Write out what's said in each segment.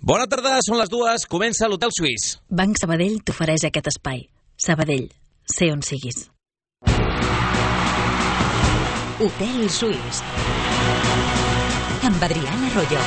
Bona tarda, són les 2, comença l'Hotel Suís. Banc Sabadell t'ofereix aquest espai. Sabadell, sé on siguis. Hotel Suís amb Adriana Arroyo.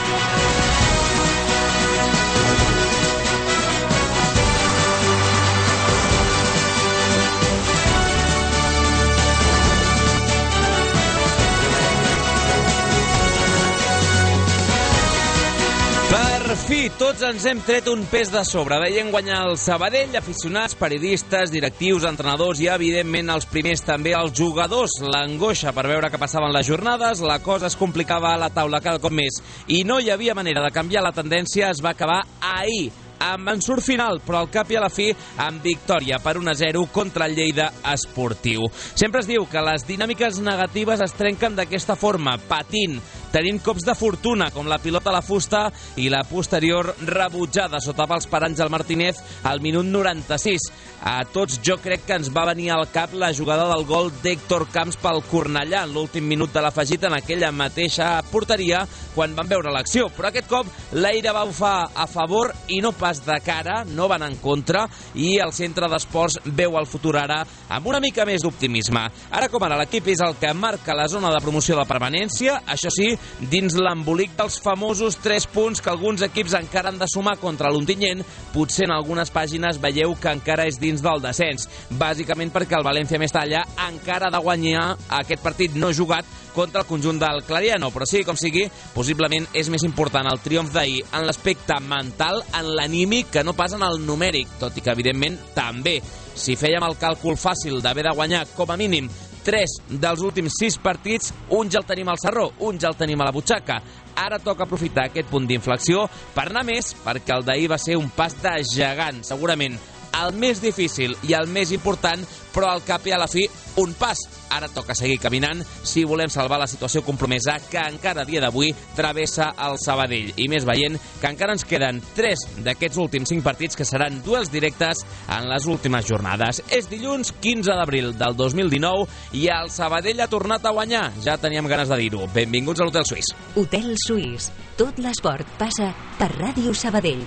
Per fi, tots ens hem tret un pes de sobre. Veient guanyar el Sabadell, aficionats, periodistes, directius, entrenadors i, evidentment, els primers també els jugadors. L'angoixa per veure què passaven les jornades, la cosa es complicava a la taula cada cop més i no hi havia manera de canviar la tendència. Es va acabar ahir amb ensurt final, però al cap i a la fi amb victòria per 1-0 contra el Lleida Esportiu. Sempre es diu que les dinàmiques negatives es trenquen d'aquesta forma, patint, tenint cops de fortuna, com la pilota a la fusta i la posterior rebutjada sota pals per Àngel Martínez al minut 96. A tots jo crec que ens va venir al cap la jugada del gol d'Héctor Camps pel Cornellà en l'últim minut de l'afegit en aquella mateixa porteria quan van veure l'acció. Però aquest cop l'aire va bufar a favor i no pas de cara, no van en contra, i el centre d'esports veu el futur ara amb una mica més d'optimisme. Ara com ara l'equip és el que marca la zona de promoció de permanència, això sí, dins l'embolic dels famosos 3 punts que alguns equips encara han de sumar contra l'Ontinyent. Potser en algunes pàgines veieu que encara és dins del descens, bàsicament perquè el València Mestalla encara ha de guanyar aquest partit no jugat contra el conjunt del Clariano, però sigui com sigui, possiblement és més important el triomf d'ahir en l'aspecte mental, en l'anímic, que no pas en el numèric, tot i que evidentment també. Si fèiem el càlcul fàcil d'haver de guanyar com a mínim 3 dels últims 6 partits, un ja el tenim al sarró, un ja el tenim a la butxaca. Ara toca aprofitar aquest punt d'inflexió per anar més, perquè el d'ahir va ser un pas de gegant, segurament el més difícil i el més important, però al cap i a la fi un pas. Ara toca seguir caminant si volem salvar la situació compromesa que encara a dia d'avui travessa el Sabadell. I més veient que encara ens queden 3 d'aquests últims 5 partits que seran duels directes en les últimes jornades. És dilluns 15 d'abril del 2019 i el Sabadell ha tornat a guanyar. Ja teníem ganes de dir-ho. Benvinguts a l'Hotel Suís. Hotel Suís. Tot l'esport passa per Ràdio Sabadell.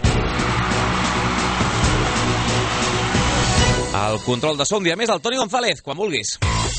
El control de so un dia més, el Toni González, quan vulguis.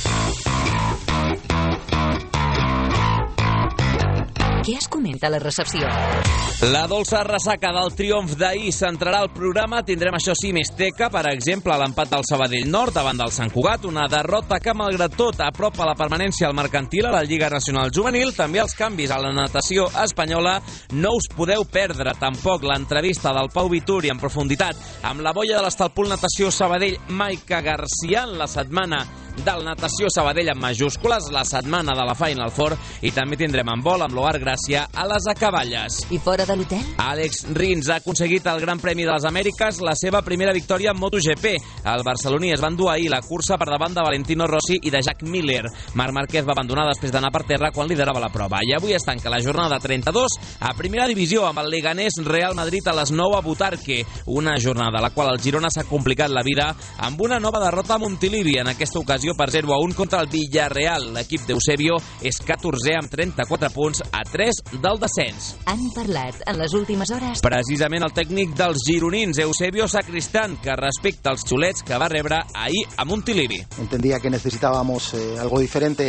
Què es comenta a la recepció? La dolça ressaca del triomf d'ahir centrarà el programa. Tindrem, això sí, més teca, per exemple, l'empat del Sabadell Nord davant del Sant Cugat, una derrota que, malgrat tot, apropa la permanència al mercantil a la Lliga Nacional Juvenil. També els canvis a la natació espanyola. No us podeu perdre tampoc l'entrevista del Pau Vituri en profunditat amb la boia de l'Estalpul Natació Sabadell, Maica Garcia, en la setmana del Natació Sabadell en majúscules, la setmana de la Final Four, i també tindrem en vol amb l'Oar Gràcia a les acaballes. I fora de l'hotel? Àlex Rins ha aconseguit el Gran Premi de les Amèriques, la seva primera victòria en MotoGP. El barceloní es va endur ahir la cursa per davant de Valentino Rossi i de Jack Miller. Marc Márquez va abandonar després d'anar per terra quan liderava la prova. I avui es tanca la jornada 32 a primera divisió amb el Leganés Real Madrid a les 9 a Butarque. Una jornada a la qual el Girona s'ha complicat la vida amb una nova derrota a Montilivi, en aquesta ocasió per 0-1 contra el Villarreal. L'equip d'Eusebio és 14è amb 34 punts a 3 del descens. Han parlat en les últimes hores precisament el tècnic dels gironins, Eusebio Sacristán, que respecta els xulets que va rebre ahir a Montilivi. Entendía que necesitábamos algo diferente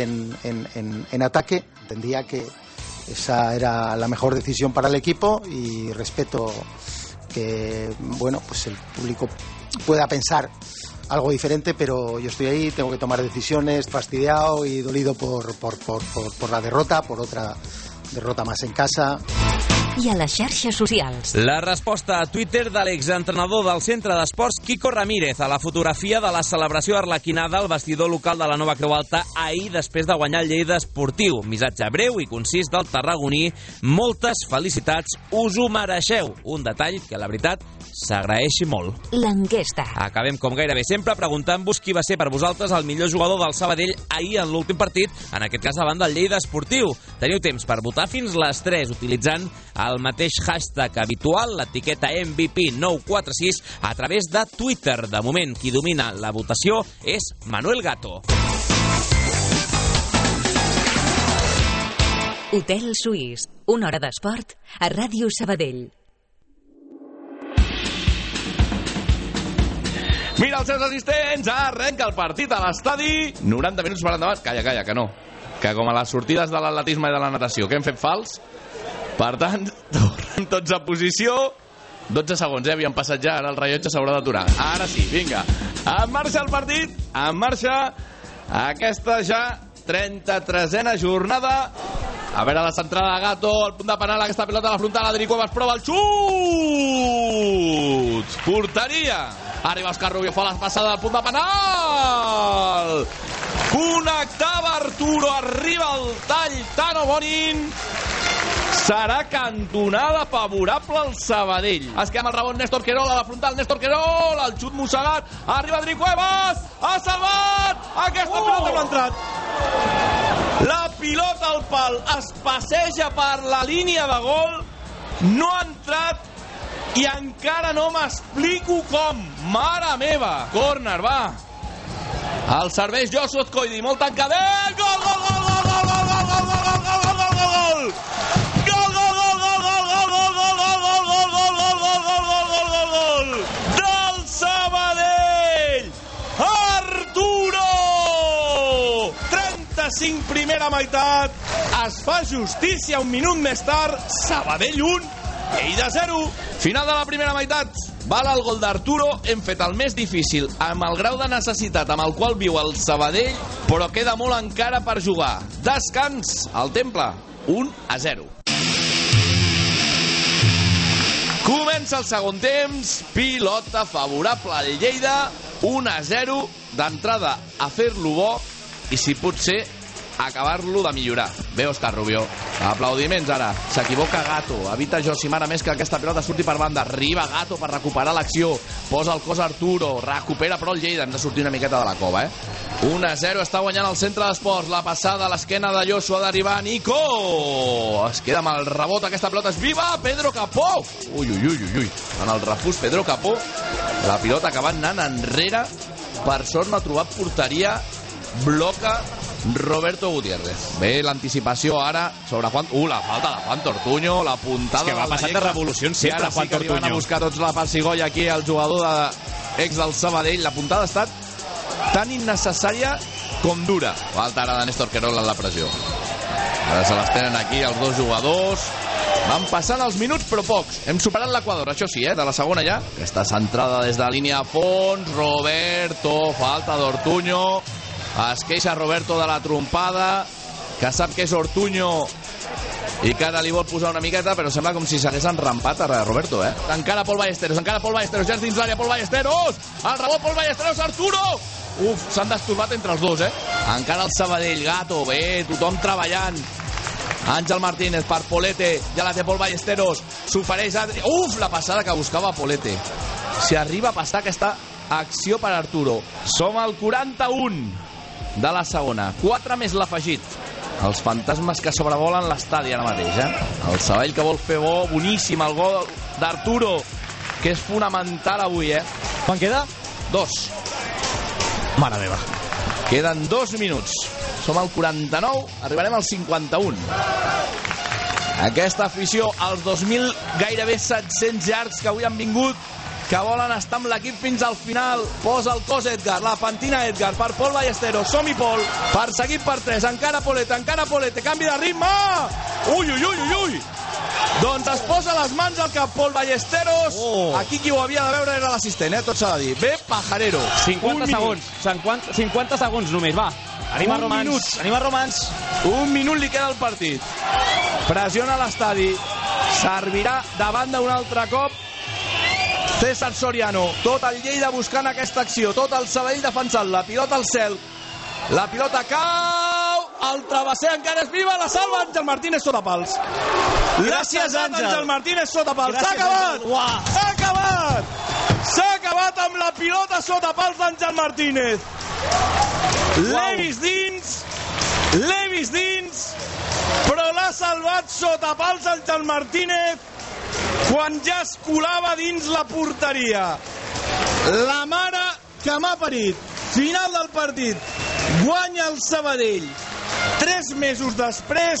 en ataque. Entendía que esa era la mejor decisión para el equipo y respeto que, bueno, pues el público pueda pensar algo diferente, pero yo estoy ahí, tengo que tomar decisiones, fastidiado y dolido por la derrota, por otra derrota más en casa. I a les xarxes socials. La resposta a Twitter de l'exentrenador del centre d'esports Quico Ramírez a la fotografia de la celebració arlequinada al vestidor local de la Nova Creu Alta ahir després de guanyar el Lleida Esportiu. Missatge breu i concís del tarragoní. Moltes felicitats, us ho mereixeu. Un detall que, la veritat, s'agraeixi molt. L'enquesta. Acabem com gairebé sempre preguntant-vos qui va ser per vosaltres el millor jugador del Sabadell ahir en l'últim partit, en aquest cas davant del Lleida Esportiu. Teniu temps per votar fins les 3 utilitzant el mateix hashtag habitual, l'etiqueta MVP946, a través de Twitter. De moment, qui domina la votació és Manuel Gato. Hotel Suís, una hora d'esport a Ràdio Sabadell. Mira els seus assistents, arrenca el partit a l'estadi. 90 minuts per endavant. Calla, que no. Que com a les sortides de l'atletisme i de la natació, que hem fet fals. Per tant, tornem tots a posició. 12 segons, havíem passat ja, ara el rellotge s'haurà d'aturar. Ara sí, vinga. En marxa el partit, en marxa aquesta ja 33a jornada. A veure la centrada de Gato, el punt de penal, aquesta pilota a la frontal, Adri Cuevas prova el xut! Porteria! Arriba Òscar Rubio, fa la passada del punt de penal! Connectava Arturo, arriba el tall Tano Bonin. Serà cantonada favorable al Sabadell. Es queda amb el rebot Néstor Querol a la frontal, Néstor Querol, el xut mossegat, arriba Adri Cuevas, ha salvat! Aquesta pilota no ha entrat. La pilota al pal es passeja per la línia de gol, no ha entrat i encara no m'explico com. Mare meva! Córner, va! El serveix Josu Azcoidi, molt tancadet, gol, gol, gol, gol, gol, gol, gol, gol, gol, gol, gol, gol, gol, gol! Del Sabadell, Arturo! 35 primera meitat, es fa justícia un minut més tard, Sabadell 1, Lleida 0. Final de la primera meitat, val el gol d'Arturo, hem fet el més difícil amb el grau de necessitat amb el qual viu el Sabadell, però queda molt encara per jugar. Descans, al Temple, 1-0. Comença el segon temps, pilota favorable al Lleida, 1-0, d'entrada a fer-lo bo i si pot ser acabar-lo de millorar. Bé, Òscar Rubio, aplaudiments ara, s'equivoca Gato, evita Josimar a més que aquesta pilota surti per banda, arriba Gato per recuperar l'acció, posa el cos Arturo, recupera però el Lleida, hem de sortir una miqueta de la cova, 1-0, està guanyant el centre d'esports, la passada a l'esquena de Lloso, ha d'arribar Nico, es queda amb el rebot, aquesta pilota és viva, Pedro Capó, ui, en el refús Pedro Capó, la pilota acabant anant enrere, per sort no ha trobat porteria, bloca Roberto Gutiérrez. Bé, l'anticipació ara sobre Juan... la falta de Juan Ortuño, la puntada... És que va passant de revolucions sempre, ara Juan sí que li van a Ortuño. buscar tots la persigolla aquí, el jugador ex del Sabadell. La puntada ha estat tan innecessària com dura. Falta ara de Néstor Querol en la pressió. Ara se les tenen aquí els dos jugadors. Van passant els minuts, però pocs. Hem superat l'Equador, això sí, de la segona ja. Aquesta centrada des de la línia a fons. Roberto, falta d'Ortuño. Es queixa Roberto de la trompada, que sap que és Ortuño i que ara li vol posar una miqueta, però sembla com si s'hagués enrampat a Roberto, Encara Pol Ballesteros, ja és dins l'àrea Pol Ballesteros, el rebot Pol Ballesteros, Arturo! Uf, s'han destorbat entre els dos, Encara el Sabadell, Gato, bé, tothom treballant. Àngel Martínez per Polete, ja la té Pol Ballesteros, s'ofereix Adri... Uf, la passada que buscava Polete. Si arriba a passar aquesta acció per Arturo. Som al 41 de la segona, 4 més l'afegit. Els fantasmes que sobrevolen l'estadi ara mateix, El Sabadell que vol fer bo, boníssim el gol d'Arturo, que és fonamental avui, Quan queda? 2. Mare meva. Queden 2 minuts. Som al 49, arribarem al 51. Aquesta afició, els 2.000 gairebé 700 llargs que avui han vingut, que volen estar amb l'equip fins al final. Posa el cos Edgar, la pentina Edgar per Pol Ballesteros, som-hi Pol, perseguit per 3, encara Polete, canvi de ritme, ui, doncs es posa les mans al cap Pol Ballesteros, aquí qui ho havia de veure era l'assistent, tot s'ha de dir. Bé, Pajarero, 50 segons només, va. Anem a Romans. Un minut li queda al partit. Pressiona l'estadi, servirà de banda un altre cop César Soriano, tot el Lleida buscant aquesta acció, tot el Sabadell defensant, la pilota al cel, la pilota cau, el travesser encara és viva, la salva Àngel Martínez sota pals. Gràcies, Àngel Martínez sota pals. S'ha acabat! S'ha acabat amb la pilota sota pals d'Àngel Martínez. Levis dins, però l'ha salvat sota pals Àngel Martínez quan ja es colava dins la porteria. La mare que m'ha parit. Final del partit. Guanya el Sabadell. 3 mesos després,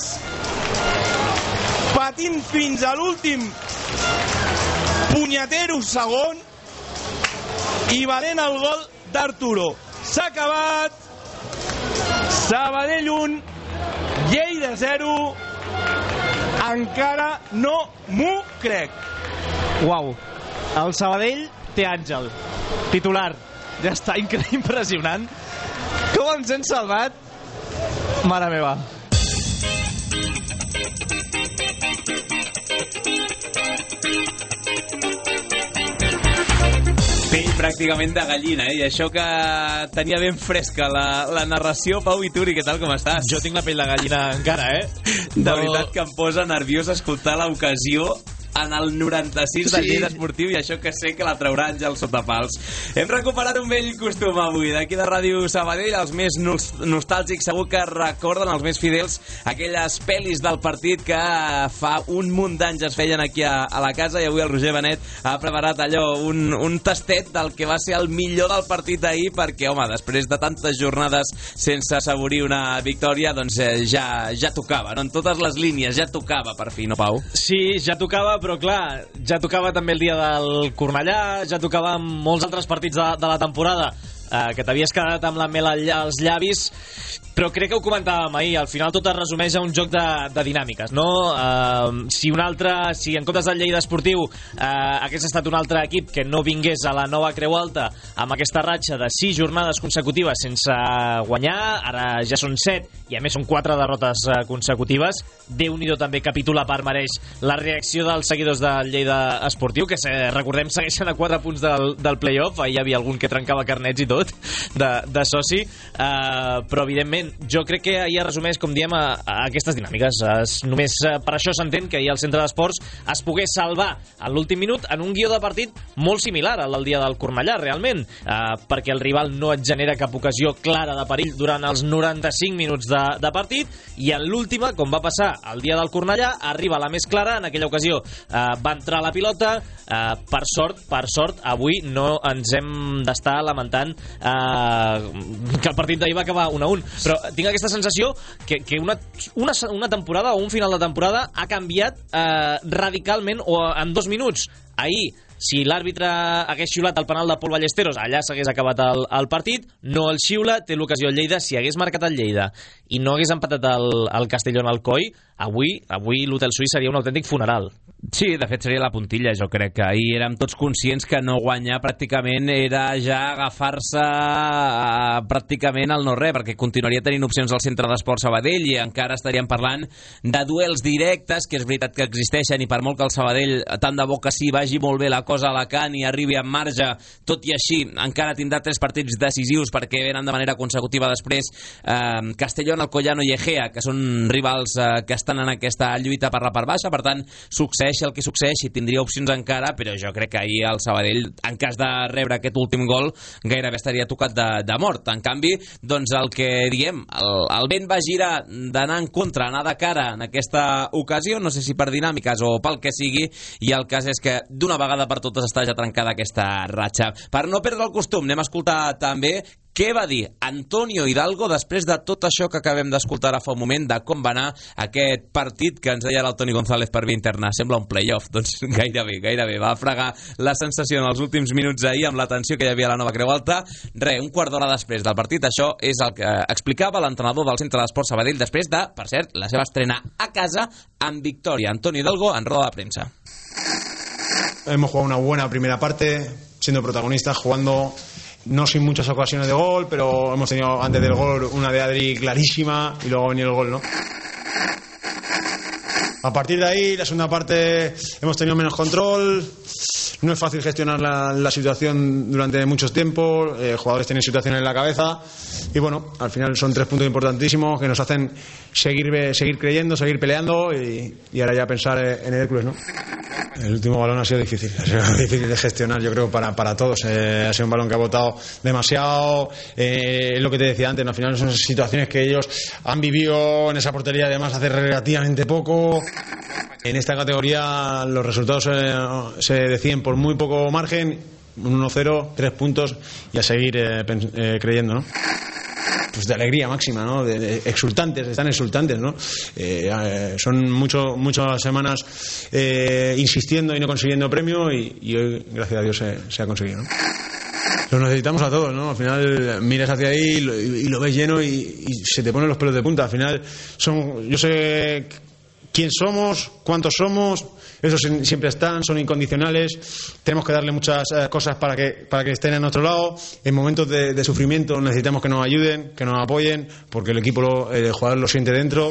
patint fins a l'últim punyetero segon, i valent el gol d'Arturo. S'ha acabat. Sabadell 1, Lleida 0. Encara no m'ho crec. Uau, el Sabadell té Àngel, titular. Ja està impressionant. Com ens hem salvat? Mare meva. Pell pràcticament de gallina, I això que tenia ben fresca la narració. Pau Vituri, què tal, com estàs? Jo tinc la pell de gallina encara, De veritat que em posa nerviós escoltar l'ocasió en el 96 del Lleida Esportiu, i això que sé que la traurà Àngel Sotapals. Hem recuperat un vell costum avui d'aquí de Ràdio Sabadell. Els més nostàlgics segur que recorden, els més fidels, aquelles pel·lis del partit que fa un munt d'anys es feien aquí a la casa, i avui el Roger Benet ha preparat allò, un tastet del que va ser el millor del partit d'ahir, perquè, home, després de tantes jornades sense assaborir una victòria, doncs ja tocava, no? En totes les línies ja tocava, per fi, no, Pau? Sí, ja tocava, però clar, ja tocava també el dia del Cornellà, ja tocava molts altres partits de la temporada, que t'havies quedat amb la mel als llavis, però crec que ho comentàvem ahir, al final tot es resumeix a un joc de dinàmiques, no? Si en comptes del Lleida Esportiu hagués estat un altre equip que no vingués a la nova Creu Alta amb aquesta ratxa de 6 jornades consecutives sense guanyar, ara ja són 7 i a més són 4 derrotes consecutives, Déu-n'hi-do també capítol a part mereix la reacció dels seguidors del Lleida Esportiu, que recordem segueixen a 4 punts del play-off, ahir hi havia algun que trencava carnets i tot de soci, però evidentment jo crec que ahir es resumeix, com diem, a aquestes dinàmiques. Només per això s'entén que ahir al centre d'esports es pogués salvar en l'últim minut en un guió de partit molt similar al del dia del Cornellà, realment, perquè el rival no et genera cap ocasió clara de perill durant els 95 minuts de partit, i en l'última, com va passar el dia del Cornellà, arriba la més clara. En aquella ocasió va entrar la pilota, per sort avui no ens hem d'estar lamentant que el partit d'ahir va acabar 1-1, però tinc aquesta sensació que una temporada o un final de temporada ha canviat radicalment o en 2 minuts. Ahir, si l'àrbitre hagués xiulat el penal de Pol Ballesteros, allà s'hagués acabat el partit. No el xiula, té l'ocasió el Lleida. Si hagués marcat el Lleida i no hagués empatat el Castelló en Alcoi, avui l'Hotel Suís seria un autèntic funeral. Sí, de fet seria la puntilla. Jo crec que ahir érem tots conscients que no guanyar pràcticament era ja agafar-se pràcticament al no-res, perquè continuaria tenint opcions al centre d'Esport Sabadell i encara estaríem parlant de duels directes, que és veritat que existeixen, i per molt que el Sabadell, tant de bo que sí, vagi molt bé la cosa a Alacant i arribi amb marge, tot i així encara tindrà 3 partits decisius, perquè venen de manera consecutiva després Castellón, Alcoyano i Egea, que són rivals que estan en aquesta lluita per la part baixa. Per tant, succeeix el que succeeixi, tindria opcions encara, però jo crec que ahir el Sabadell, en cas de rebre aquest últim gol, gairebé estaria tocat de mort. En canvi, doncs el que diem, el vent va girar d'anar en contra, anar de cara en aquesta ocasió, no sé si per dinàmiques o pel que sigui, i el cas és que d'una vegada per totes està ja trencada aquesta ratxa. Per no perdre el costum, anem a escoltar també què va dir Antonio Hidalgo després de tot això que acabem d'escoltar ara fa un moment, de com va anar aquest partit que ens deia el Toni González per via interna. Sembla un play-off, doncs gairebé. Va fregar la sensació en els últims minuts ahir amb la tensió que hi havia a la nova Creu Alta. Un quart d'hora després del partit, això és el que explicava l'entrenador del Centre d'Esport Sabadell després de, per cert, la seva estrena a casa amb victòria. Antonio Hidalgo en roda de premsa. Hemos jugado una buena primera parte, siendo protagonistas, jugando no sin muchas ocasiones de gol, pero hemos tenido antes del gol una de Adri clarísima y luego ha venido el gol, ¿no? A partir de ahí, la segunda parte hemos tenido menos control. No es fácil gestionar la situación durante muchos tiempos. Jugadores tienen situaciones en la cabeza. Y bueno, al final son 3 puntos importantísimos que nos hacen seguir creyendo, seguir peleando y ahora ya pensar en el Hércules, ¿no? El último balón ha sido difícil de gestionar, yo creo, para todos. Ha sido un balón que ha botado demasiado. Es lo que te decía antes, ¿no? Al final son situaciones que ellos han vivido en esa portería, además, hace relativamente poco. En esta categoría los resultados se deciden por muy poco margen, 1-0, 3 puntos y a seguir creyendo, ¿no? Pues de alegría máxima, ¿no? De exultantes, están exultantes, ¿no? Son muchas semanas insistiendo y no consiguiendo premio y hoy, gracias a Dios, se ha conseguido, ¿no? Los necesitamos a todos, ¿no? Al final miras hacia ahí y lo ves lleno y se te ponen los pelos de punta. Al final yo sé quién somos, cuántos somos, esos siempre están, son incondicionales. Tenemos que darle muchas cosas para que estén a nuestro lado. En momentos de sufrimiento necesitamos que nos ayuden, que nos apoyen, porque el equipo, el jugador lo siente dentro.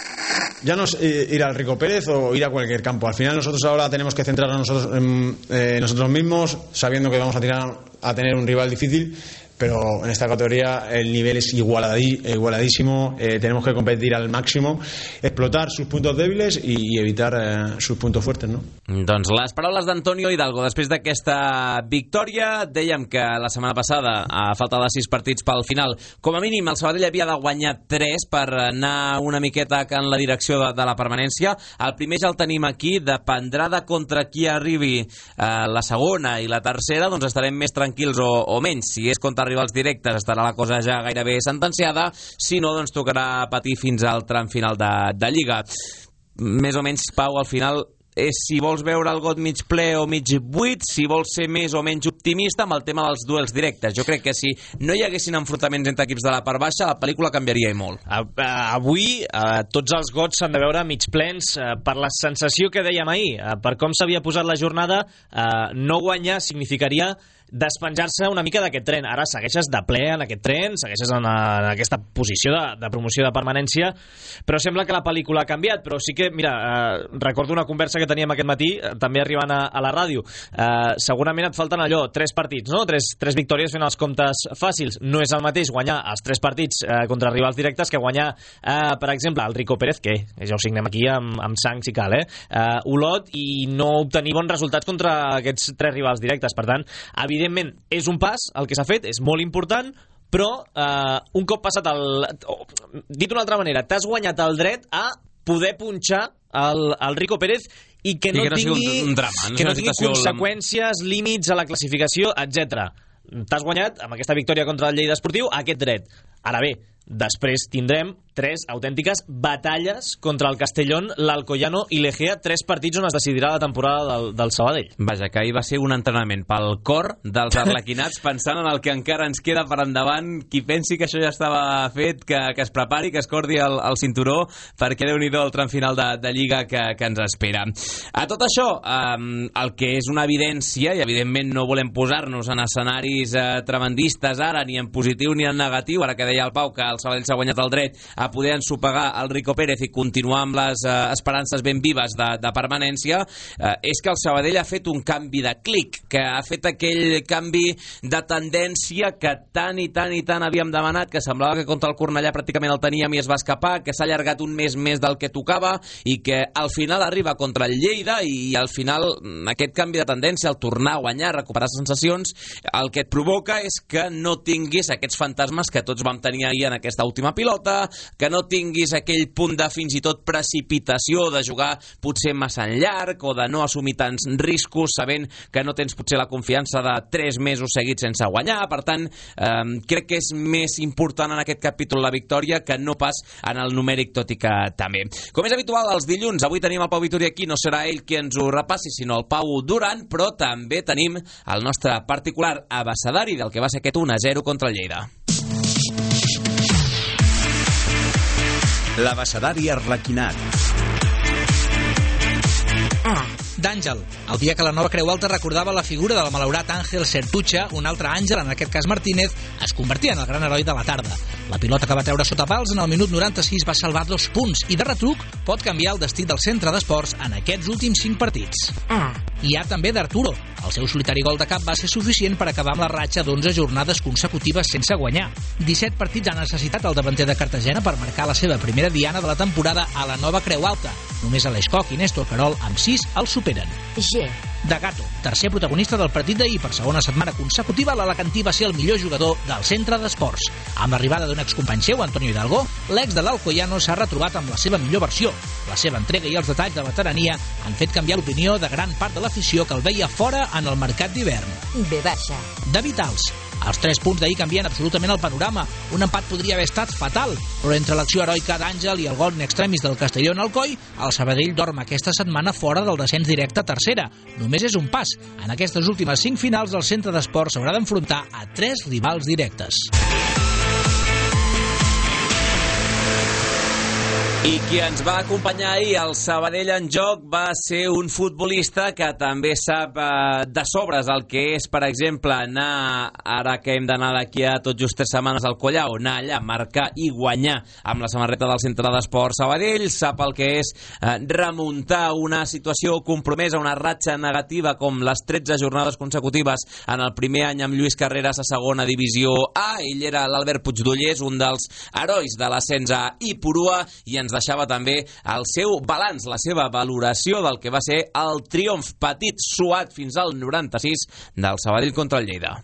Ya no es ir al Rico Pérez o ir a cualquier campo. Al final nosotros ahora tenemos que centrarnos nosotros mismos, sabiendo que vamos a tener un rival difícil, pero en esta categoría el nivel es igualadísimo. Tenemos que competir al máximo, explotar sus puntos débiles i evitar sus puntos fuertes, no? Doncs les paraules d'Antonio Hidalgo després d'aquesta victòria. Dèiem que la setmana passada, a falta de 6 partits pel final, com a mínim el Sabadell havia de guanyar 3 per anar una miqueta en la direcció de la permanència. El primer ja el tenim aquí, dependrà de contra qui arribi la segona i la tercera, doncs estarem més tranquils o menys. Si és contra rivals directes estarà la cosa ja gairebé sentenciada, si no, doncs tocarà patir fins al tram final de Lliga. Més o menys, Pau, al final és si vols veure el got mig ple o mig buit, si vols ser més o menys optimista amb el tema dels duels directes. Jo crec que si no hi haguessin enfrontaments entre equips de la part baixa, la pel·lícula canviaria molt. Avui tots els gots s'han de veure mig plens per la sensació que dèiem ahir, per com s'havia posat la jornada. No guanyar significaria despenjar-se una mica d'aquest tren. Ara segueixes de ple en aquest tren, segueixes en aquesta posició de promoció de permanència, però sembla que la pel·lícula ha canviat. Però sí que, mira, recordo una conversa que teníem aquest matí, també arribant a la ràdio. Segurament et falten allò, 3 partits, no? 3 victòries fent els comptes fàcils. No és el mateix guanyar els 3 partits contra rivals directes que guanyar, per exemple, el Rico Pérez, que ja ho signem aquí amb sang si cal, Olot, i no obtenir bons resultats contra aquests 3 rivals directes. Per tant, evidentment, és un pas el que s'ha fet, és molt important, però un cop passat dit d'una altra manera, t'has guanyat el dret a poder punxar el Rico Pérez i que no tingui un drama, que no tingui conseqüències, límits a la classificació, etc. T'has guanyat, amb aquesta victòria contra el Lleida Esportiu, aquest dret. Ara bé, després tindrem 3 autèntiques batalles contra el Castellón, l'Alcoyano i l'Egea, 3 partits on es decidirà la temporada del Sabadell. Vaja, que ahir va ser un entrenament pel cor dels arlequinats, pensant en el que encara ens queda per endavant. Qui pensi que això ja estava fet, que es prepari, que es cordi el cinturó, perquè Déu-n'hi-do el tram final de Lliga que ens espera. A tot això, el que és una evidència, i evidentment no volem posar-nos en escenaris tremendistes ara, ni en positiu ni en negatiu, ara que deia el Pau que el Sabadell s'ha guanyat el dret a poder ensopegar el Rico Pérez i continuar amb les esperances ben vives de permanència, és que el Sabadell ha fet un canvi de clic, que ha fet aquell canvi de tendència que tant i tant havíem demanat, que semblava que contra el Cornellà pràcticament el teníem i es va escapar, que s'ha allargat un mes més del que tocava i que al final arriba contra el Lleida, i al final aquest canvi de tendència, el tornar a guanyar, recuperar sensacions, el que et provoca és que no tinguis aquests fantasmes que tots vam tenir ahir en aquesta última pilota, que no tinguis aquell punt de fins i tot precipitació de jugar potser massa en llarg o de no assumir tants riscos sabent que no tens potser la confiança de 3 mesos seguits sense guanyar. Per tant, crec que és més important en aquest capítol la victòria que no pas en el numèric, tot i que també. Com és habitual els dilluns, avui tenim el Pau Vitori aquí, no serà ell qui ens ho repassi, sinó el Pau Duran, però també tenim el nostre particular abecedari del que va ser aquest 1-0 contra el Lleida. L'abecedari arlequinat. D'Àngel, el dia que la nova Creu Alta recordava la figura del malaurat Àngel Sertucha, un altre Àngel, en aquest cas Martínez, es convertia en el gran heroi de la tarda. La pilota que va treure sota pals en el minut 96 va salvar 2 punts i de retruc pot canviar el destí del centre d'esports en aquests últims 5 partits. Hi ha també d'Arturo. El seu solitari gol de cap va ser suficient per acabar amb la ratxa d'11 jornades consecutives sense guanyar. 17 partits ha necessitat el davanter de Cartagena per marcar la seva primera diana de la temporada a la nova Creu Alta. Només Aleix Coc i Néstor Querol, amb 6, el superen. De Gato, tercer protagonista del partit d'ahir. Per segona setmana consecutiva, l'alacantí va ser el millor jugador del centre d'esports. Amb l'arribada d'un excompany seu, Antonio Hidalgo, l'ex de l'Alcoyano s'ha retrobat amb la seva millor versió. La seva entrega i els detalls de veterania han fet canviar l'opinió de gran part de l'afició que el veia fora en el mercat d'hivern. B-. David Als, Els 3 punts d'ahir canvien absolutament el panorama. Un empat podria haver estat fatal, però entre l'acció heroica d'Àngel i el gol in extremis del Castelló en Alcoi, el Sabadell dorm aquesta setmana fora del descens directe a tercera. Només és un pas. En aquestes últimes 5 finals, el centre d'esports s'haurà d'enfrontar a 3 rivals directes. I qui ens va acompanyar ahir al Sabadell en joc va ser un futbolista que també sap de sobres el que és, per exemple, anar, ara que hem d'anar d'aquí a tot just 3 setmanes al Collao, anar allà, marcar i guanyar amb la samarreta del Centre d'Esport Sabadell, sap el que és remuntar una situació compromesa, una ratxa negativa com les 13 jornades consecutives en el primer any amb Lluís Carreras a segona divisió A. Ell era l'Albert Puigdollers, un dels herois de l'ascens a Ipurua, i ens deixava també el seu balanç, la seva valoració del que va ser el triomf petit, suat fins al 96 del Sabadell contra el Lleida.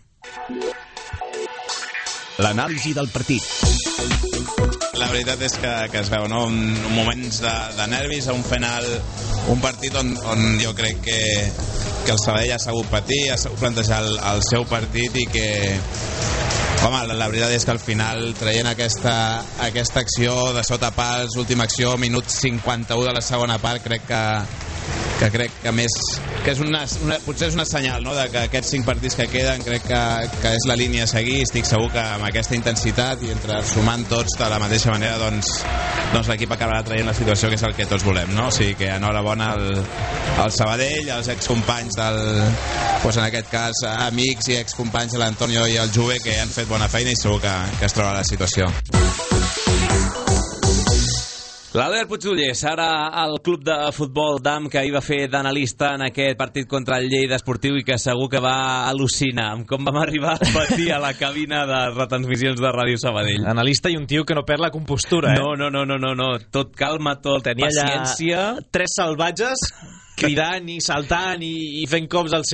L'anàlisi del partit. La veritat és que es veu, no? Moments de nervis a un final, un partit on jo crec que el Sabadell ha sabut patir, ha sabut plantejar el seu partit i que home, la veritat és que al final, traient aquesta acció de sota pals, última acció, minut 51 de la segona part, crec que més que és potser és una senyal, no?, de que aquests 5 partits que queden crec que és la línia a seguir. Estic segur que amb aquesta intensitat i entre sumant tots de la mateixa manera doncs l'equip acabarà traient la situació que és el que tots volem, no? O sigui que enhorabona al Sabadell, als excompanys doncs en aquest cas amics i excompanys de l'Antonio i el Juve, que han fet bona feina i segur que es troba la situació. L'Albert Puigdollers, ara al club de futbol d'AM, que ahir va fer d'analista en aquest partit contra el Lleida Esportiu i que segur que va al·lucinar amb com vam arribar a patir a la cabina de retransmissions de Ràdio Sabadell. Analista i un tio que no perd la compostura, No. Tot calma, tot tenia paciència. 3 salvatges cridant i saltant i fent cops al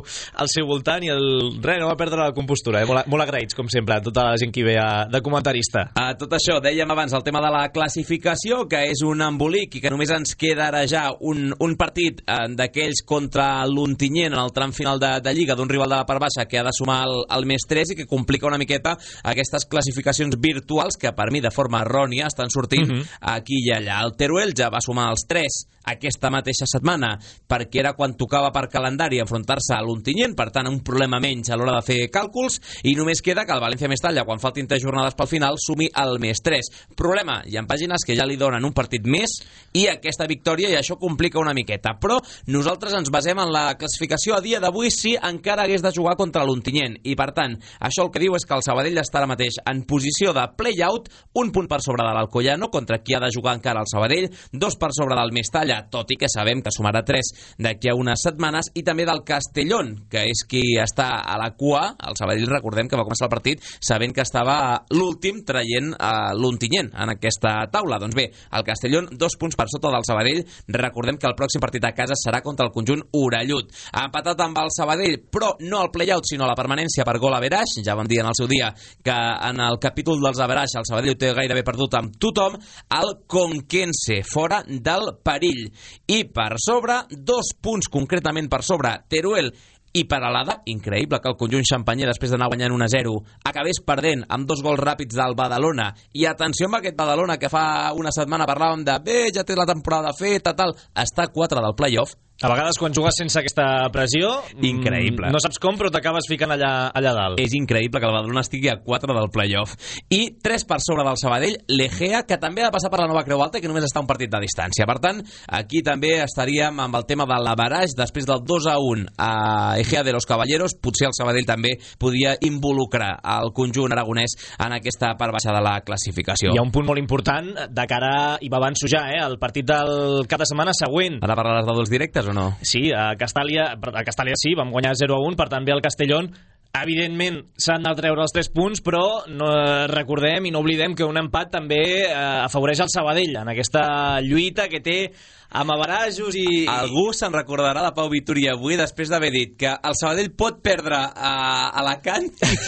seu voltant i no va perdre la compostura, molt agraïts com sempre a tota la gent que hi ve de comentarista. Tot això, dèiem abans el tema de la classificació, que és un embolic i que només ens queda ara ja un partit d'aquells contra l'Ontinyent en el tram final de Lliga, d'un rival de la part baixa que ha de sumar el més 3 i que complica una miqueta aquestes classificacions virtuals que per mi de forma errònia estan sortint aquí i allà. El Teruel ja va sumar els 3 aquesta mateixa setmana perquè era quan tocava per calendari enfrontar-se a l'Ontinyent, per tant un problema menys a l'hora de fer càlculs, i només queda que el València Mestalla, quan faltin 3 jornades pel final, sumi el més 3. Problema, hi ha pàgines que ja li donen un partit més i aquesta victòria, i això complica una miqueta, però nosaltres ens basem en la classificació a dia d'avui si encara hagués de jugar contra l'Ontinyent, i per tant això el que diu és que el Sabadell està ara mateix en posició de play-out, un punt per sobre de l'Alcoyano, contra qui ha de jugar encara el Sabadell, 2 per sobre del Mestalla, tot i que sabem que sumarà 3 d'aquí a unes setmanes, i també del Castellón, que és qui està a la cua. El Sabadell, recordem que va començar el partit sabent que estava l'últim traient l'Ontinyent en aquesta taula. Doncs bé, el Castellón 2 punts per sota del Sabadell. Recordem que el pròxim partit a casa serà contra el conjunt orellut. Ha empatat amb el Sabadell, però no al play-out, sinó a la permanència per gol average. Ja vam dir en el seu dia que en el capítol dels average el Sabadell ho té gairebé perdut amb tothom. El Conquense, fora del perill. I per sobre, 2 punts concretament per sobre, Teruel i Peralada. Increïble que el conjunt xampanyer, després d'anar guanyant 1-0, acabés perdent amb 2 gols ràpids del Badalona. I atenció amb aquest Badalona, que fa una setmana parlàvem de ja té la temporada feta, tal, està a 4 del play-off. A vegades quan jugues sense aquesta pressió, increïble, no saps com, però t'acabes ficant allà dalt. És increïble que el Badalona estigui a 4 del play-off. I 3 per sobre del Sabadell, l'Egea, que també ha de passar per la Nova Creu Alta i que només està un partit de distància. Per tant, aquí també estaríem amb el tema de l'averaix. Després del 2-1 a Egea de los Caballeros, potser el Sabadell també podia involucrar el conjunt aragonès en aquesta part baixa de la classificació. Hi ha un punt molt important de cara, i m'avanço ja, el partit del cap de setmana següent. Ara parlaràs de duels directes o no? Sí, a Castàlia sí, vam guanyar 0-1, per tant ve el Castellón. Evidentment s'han de treure els 3 punts, però no recordem i no oblidem que un empat també afavoreix el Sabadell en aquesta lluita que té amb averajos i... Algú se'n recordarà de Pau Vitoria avui després d'haver dit que el Sabadell pot perdre a Alacant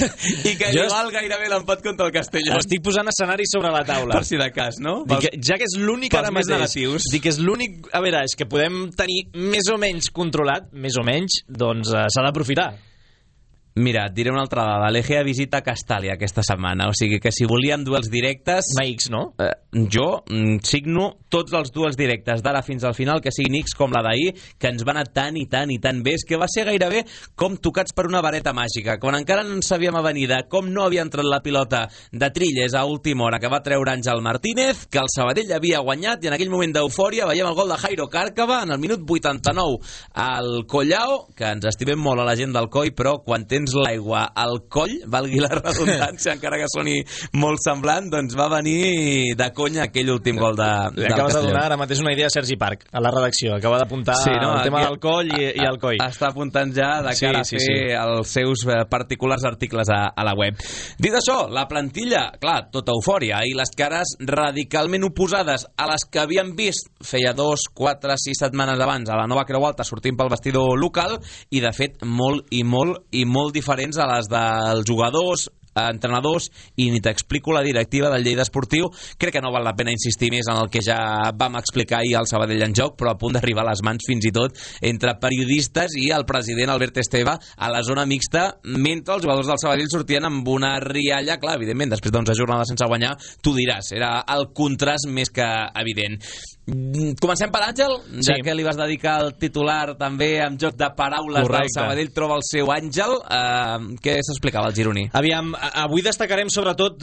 i que li val gairebé l'empat contra el Castellón. Estic posant escenaris sobre la taula. Per si de cas, no? Ja que és l'únic ara mateix, dic que és l'únic average que podem tenir més o menys controlat, més o menys, doncs s'ha d'aprofitar. Mira, et diré una altra dada. L'Egea visita Castàlia aquesta setmana. O sigui que si volíem duels directes... Una X, no? Jo signo tots els duels directes d'ara fins al final, que siguin X com la d'ahir, que ens va anar tan i tan i tan bé. És que va ser gairebé com tocats per una vareta màgica. Quan encara no en sabíem avenida com no havia entrat la pilota de Trilles a última hora que va treure Àngel Martínez, que el Sabadell havia guanyat, i en aquell moment d'eufòria veiem el gol de Jairo Cárcava en el minut 89 al Collao, que ens estimem molt a la gent del Coi, però quan tens l'aigua al coll, valgui la redundància, encara que soni molt semblant, doncs va venir de conya aquell últim gol de acabes de donar ara mateix una idea a Sergi Parc, a la redacció. Acaba d'apuntar el tema del coll i el coi. Està apuntant ja de cara a fer els seus particulars articles a la web. Dit això, la plantilla, clar, tota eufòria, i les cares radicalment oposades a les que havíem vist feia 2, 4, 6 setmanes abans a la nova Creu Alta sortint pel vestidor local, i de fet molt diferents a les dels jugadors, entrenadors, i ni t'explico la directiva del Lleida Esportiu. Crec que no val la pena insistir més en el que ja vam explicar ahir al Sabadell en Joc, però a punt d'arribar a les mans fins i tot entre periodistes i el president Albert Esteve a la zona mixta, mentre els jugadors del Sabadell sortien amb una rialla. Clar, evidentment, després d'11 jornades sense guanyar, tu diràs, era el contrast més que evident. Comencem per Àngel, ja que li vas dedicar el titular també amb joc de paraules. Correcte. Del Sabadell troba el seu Àngel. Què s'explicava el gironí? Aviam, avui destacarem sobretot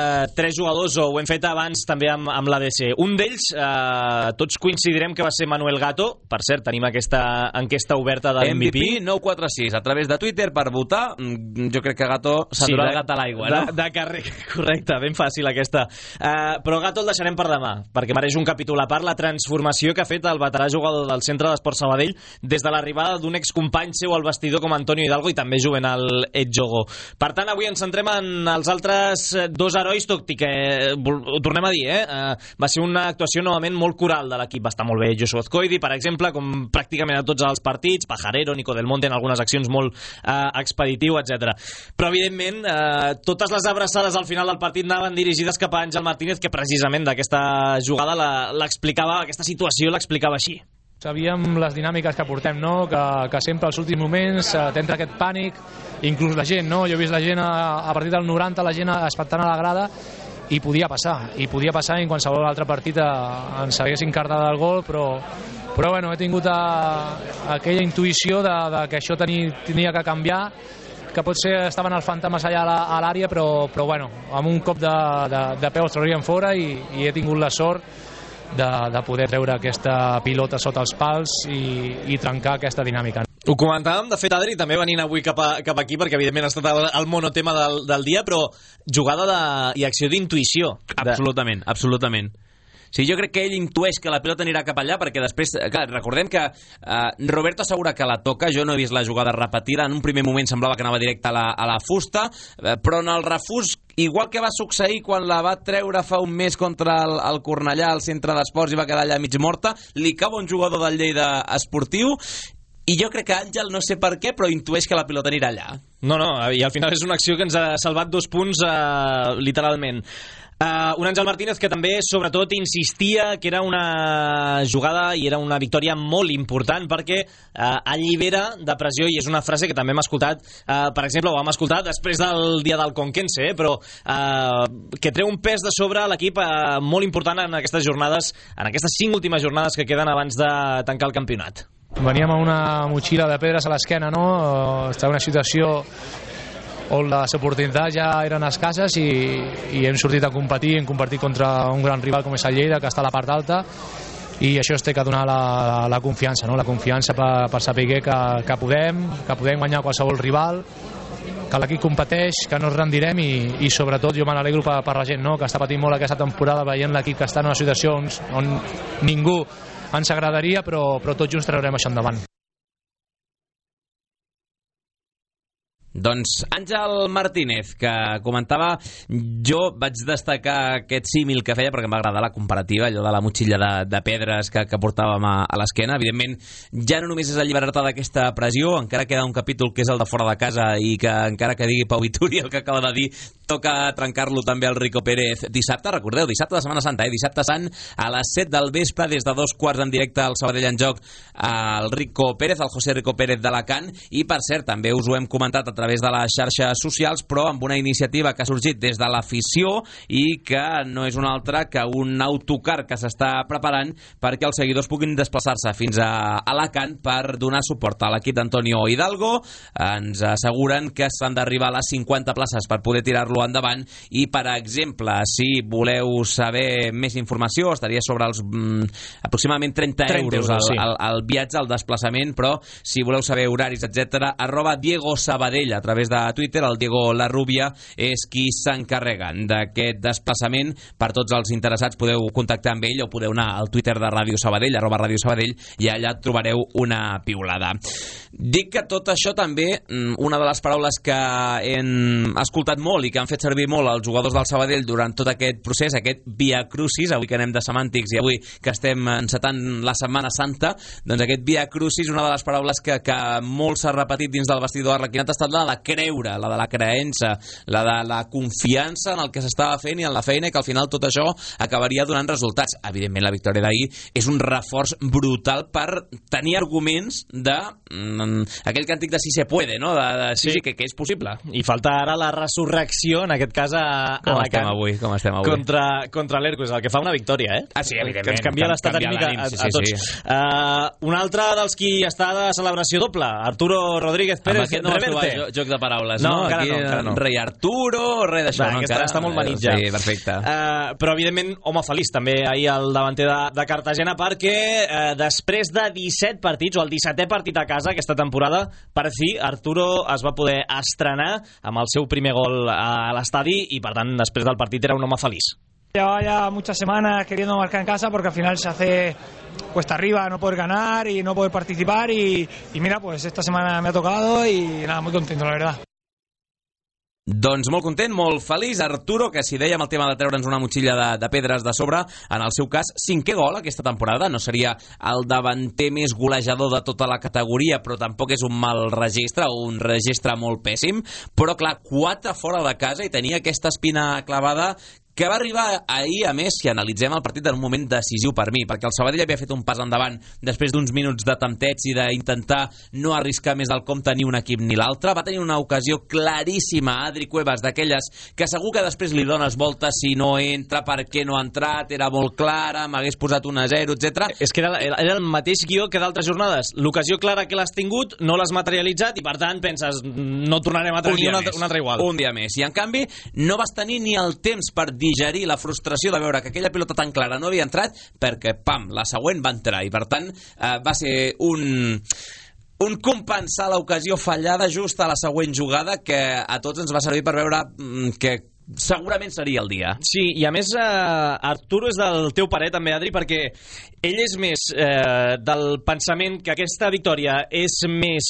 3 jugadors, o ho hem fet abans també amb l'ADC. Un d'ells, tots coincidirem que va ser Manuel Gato. Per cert, tenim aquesta enquesta oberta de l'MVP. 946, a través de Twitter per votar. Jo crec que Gato s'ha durat el gat a l'aigua, no? De carrer, correcte, ben fàcil aquesta. Però Gato el deixarem per demà, perquè mereix un capítol a part la transformació que ha fet el veterà jugador del centre d'Esport Sabadell des de l'arribada d'un excompany seu al vestidor com Antonio Hidalgo i també Juvenal Edjogo. Per tant, avui ens centrem en els altres 2 herois, tot i que ho tornem a dir, va ser una actuació novament molt coral de l'equip. Va estar molt bé Joshua Azcoidi, per exemple, com pràcticament a tots els partits, Pajarero, Nico del Monte en algunes accions molt expeditiu, etc. Però evidentment totes les abraçades al final del partit anaven dirigides cap a Àngel Martínez, que precisament d'aquesta jugada l'explicava, aquesta situació l'explicava així. Sabíem les dinàmiques que portem, no? Que sempre als últims moments t'entra aquest pànic, inclús la gent, no? Jo he vist la gent a partir del 90, la gent expectant a la grada, i podia passar en qualsevol altre partit ens haguessin cardat el gol, però bueno, he tingut aquella intuïció de que això tenia que canviar, que potser estaven els fantasmes allà a l'àrea, però bueno, amb un cop de peu els traurien fora, i he tingut la sort de poder treure aquesta pilota sota els pals i trencar aquesta dinàmica. Ho comentàvem, de fet, Adri, també venint avui cap aquí, perquè evidentment ha estat el monotema del dia, però jugada i acció d'intuïció. Absolutament. Sí, jo crec que ell intueix que la pilota anirà cap allà, perquè després, clar, recordem que Roberto assegura que la toca. Jo no he vist la jugada repetida, en un primer moment semblava que anava directe a la fusta, però en el refús, igual que va succeir quan la va treure fa un mes contra el Cornellà al centre d'esports i va quedar allà mig morta, li cau un jugador del Lleida Esportiu, i jo crec que Àngel, no sé per què, però intueix que la pilota anirà allà. No, i al final és una acció que ens ha salvat 2 punts literalment. Un Àngel Martínez que també sobretot insistia que era una jugada i era una victòria molt important, perquè allibera de pressió, i és una frase que també hem escoltat, per exemple, ho vam escoltar després del dia del Conquense, però que treu un pes de sobre a l'equip molt important en aquestes jornades, en aquestes 5 últimes jornades que queden abans de tancar el campionat. Veníem amb una motxilla de pedres a l'esquena, no? Estava una situació on les oportunitats ja eren escasses i hem sortit a competir, hem competit contra un gran rival com és el Lleida, que està a la part alta, i això es té que donar la confiança, no? La confiança per saber que podem guanyar qualsevol rival, que l'equip competeix, que no ens rendirem, i sobretot jo me n'alegro per la gent, no? Que està patint molt aquesta temporada veient l'equip que està en una situació on ningú ens agradaria, però tots junts traurem això endavant. Doncs Àngel Martínez, que comentava, jo vaig destacar aquest símil que feia perquè em va agradar la comparativa, allò de la motxilla de pedres que portàvem a l'esquena. Evidentment, ja no només és alliberar-te d'aquesta pressió, encara queda un capítol que és el de fora de casa, i que encara que digui Pau Vituri el que acaba de dir, toca trencar-lo també al Rico Pérez dissabte. Recordeu, dissabte de Setmana Santa, dissabte sant, a les 7 del vespre, des de 2:15 en directe al Sabadell en Joc, al Rico Pérez, al José Rico Pérez d'Alacant. I per cert, també us ho hem comentat a través través de les xarxes socials, però amb una iniciativa que ha sorgit des de l'afició i que no és una altra que un autocar que s'està preparant perquè els seguidors puguin desplaçar-se fins a Alacant per donar suport a l'equip d'Antonio Hidalgo. Ens asseguren que s'han d'arribar a les 50 places per poder tirar-lo endavant i, per exemple, si voleu saber més informació, estaria sobre els aproximadament 30 euros el viatge, el desplaçament, però si voleu saber horaris, etc., @Diego Sabadell a través de Twitter. El Diego Larrubia és qui s'encarrega d'aquest desplaçament. Per tots els interessats podeu contactar amb ell o podeu anar al Twitter de Ràdio Sabadell, @Ràdio Sabadell, i allà trobareu una piulada. Dic que tot això també, una de les paraules que hem escoltat molt i que han fet servir molt els jugadors del Sabadell durant tot aquest procés, aquest Via Crucis, avui que anem de semàntics i avui que estem encetant la Setmana Santa, doncs aquest Via Crucis, una de les paraules que molt s'ha repetit dins del vestidor arlequinat ha estat la de creure, la de la creença, la de la confiança en el que s'estava fent i en la feina, i que al final tot això acabaria donant resultats. Evidentment, la victòria d'ahir és un reforç brutal per tenir arguments de aquell càntic de si se puede, no? De sí, que és possible. I falta ara la resurrecció, en aquest cas a Alacant. Com estem avui? Contra l'Hèrcules, el que fa una victòria, eh? Sí, evidentment. Que ens canvia l'estat anímic a tots. Sí. Un altre dels qui està de celebració doble, Arturo Rodríguez Pérez. Amb aquest no vas trobar joc de paraules, no? Encara no. Rei Arturo, res d'això. No, encara està molt manit ja. Sí, perfecte. Però, evidentment, home feliç també ahir el davanter de Cartagena, perquè després de 17 partits, o el 17è partit a casa aquesta temporada, per fi Arturo es va poder estrenar amb el seu primer gol a l'estadi i, per tant, després del partit era un home feliç. Llevaba ya muchas semanas queriendo marcar en casa porque al final se hace cuesta arriba no poder ganar y no poder participar y mira, pues esta semana me ha tocado y nada, muy contento, la verdad. Doncs molt content, molt feliç. Arturo, que si dèiem el tema de treure'ns una motxilla de pedres de sobre, en el seu cas, 5è gol aquesta temporada. No seria el davanter més golejador de tota la categoria, però tampoc és un mal registre, o un registre molt pèssim. Però clar, 4 fora de casa i tenia aquesta espina clavada que va arribar ahir, a més, si analitzem el partit en un moment decisiu per mi, perquè el Sabadell havia fet un pas endavant després d'uns minuts de tempteig i d'intentar no arriscar més del compte ni un equip ni l'altre. Va tenir una ocasió claríssima a Adri Cuevas, d'aquelles que segur que després li dones voltes si no entra, per què no ha entrat, era molt clara, m'hagués posat 1-0, etc. És que era el mateix guió que d'altres jornades. L'ocasió clara que l'has tingut no l'has materialitzat i, per tant, penses, no tornarem a tenir un altre igual. Un dia més. I, en canvi, no vas tenir ni el temps per digerir la frustració de veure que aquella pilota tan clara no havia entrat, perquè, pam, la següent va entrar, i per tant va ser un compensar l'ocasió fallada just a la següent jugada, que a tots ens va servir per veure que segurament seria el dia. Sí, i a més Arturo és del teu parer també, Adri, perquè ell és més del pensament que aquesta victòria és més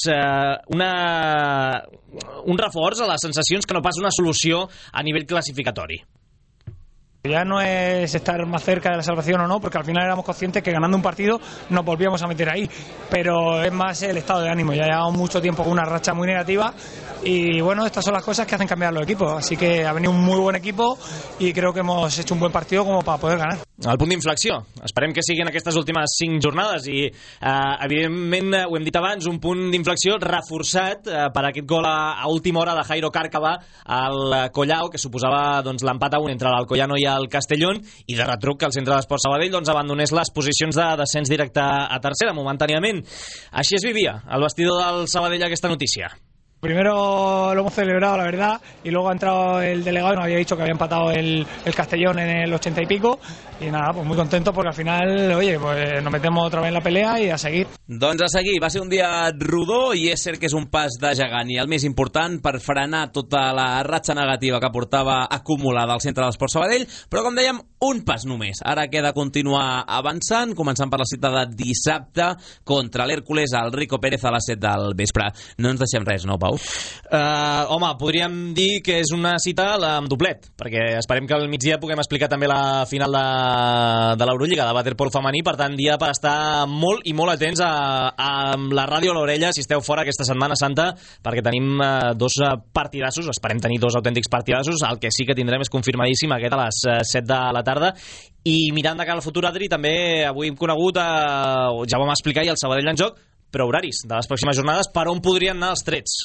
un reforç a les sensacions que no pas una solució a nivell classificatori. Ya no es estar más cerca de la salvación o no, porque al final éramos conscientes que ganando un partido nos volvíamos a meter ahí, pero es más el estado de ánimo. Ya llevamos mucho tiempo con una racha muy negativa y bueno, estas son las cosas que hacen cambiar los equipos, así que ha venido un muy buen equipo y creo que hemos hecho un buen partido como para poder ganar. El punt d'inflexió, esperem que siguin aquestes últimes 5 jornades i evidentment, ho hem dit abans, un punt d'inflexió reforçat per aquest gol a última hora de Jairo Cárcava al Collao, que suposava doncs, l'empat a 1 entre l'Alcoyano i el Castellón, i de retruc que el Centre d'Esports Sabadell doncs, abandonés les posicions de descens directe a tercera momentàniament. Així es vivia el vestidor del Sabadell aquesta notícia. Primero lo hemos celebrado, la verdad, y luego ha entrado el delegado y nos había dicho que había empatado el Castellón en el 80 y pico, y nada, pues muy contento porque al final, oye, pues nos metemos otra vez en la pelea y a seguir. Doncs a seguir, va ser un dia rodó i és cert que és un pas de gegant, i el més important per frenar tota la ratxa negativa que portava acumulada al Centre d'Esports Sabadell, però com dèiem, un pas només. Ara queda continuar avançant, començant per la cita de dissabte contra l'Hèrcules al Rico Pérez a les 7 del vespre. No ens deixem res, no, Pau? Home, podríem dir que és una cita amb doblet, perquè esperem que al migdia puguem explicar també la final de l'Eurolliga de waterpolo femení, per tant, dia per estar molt i molt atents amb la ràdio a l'orella si esteu fora aquesta Setmana Santa, perquè tenim 2 partidassos, esperem tenir 2 autèntics partidassos. El que sí que tindrem és confirmadíssim aquest a les 7 de la tarda. I mirant de cara al futur, Adri, també avui hem conegut, ja vam explicar, i el Sabadell en joc, però horaris de les pròximes jornades, per on podrien anar els trets?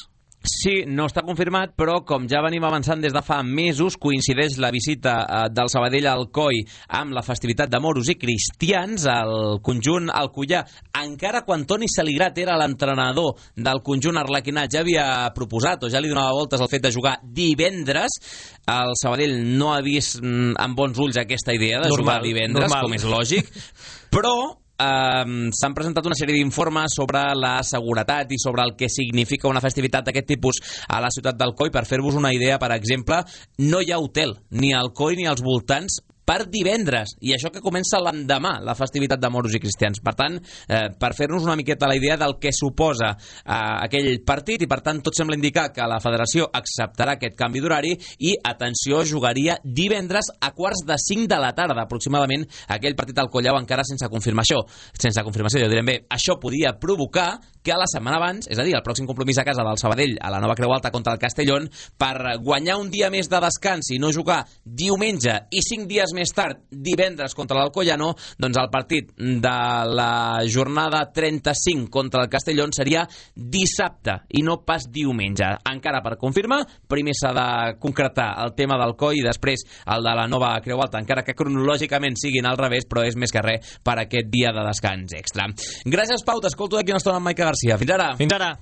Sí, no està confirmat, però com ja venim avançant des de fa mesos, coincideix la visita del Sabadell al COI amb la festivitat de moros i cristians. El conjunt alcoià, encara quan Toni Saligrat era l'entrenador del conjunt arlequinat, ja havia proposat o ja li donava voltes al fet de jugar divendres. El Sabadell no ha vist amb bons ulls aquesta idea de jugar divendres, com és lògic, però s'han presentat una sèrie d'informes sobre la seguretat i sobre el que significa una festivitat d'aquest tipus a la ciutat del COI. Per fer-vos una idea, per exemple, no hi ha hotel ni al COI ni als voltants per divendres, i això que comença l'endemà, la festivitat de moros i cristians. Per tant, per fer-nos una miqueta la idea del que suposa aquell partit, i per tant tot sembla indicar que la federació acceptarà aquest canvi d'horari i, atenció, jugaria divendres a 4:45 de la tarda, aproximadament, aquell partit al Collau, encara sense confirmació. Sense confirmació, ja ho direm bé. Això podia provocar que la setmana abans, és a dir, el pròxim compromís a casa del Sabadell a la Nova Creu Alta contra el Castellón, per guanyar un dia més de descans i no jugar diumenge i 5 dies més tard, divendres contra l'Alcoyano, doncs el partit de la jornada 35 contra el Castellón seria dissabte i no pas diumenge. Encara per confirmar, primer s'ha de concretar el tema del COI i després el de la Nova Creu Alta, encara que cronològicament siguin al revés, però és més que res per aquest dia de descans extra. Gràcies, Pau, t'escolto d'aquí una estona amb Maica Garcia. Fins ara. Fins ara.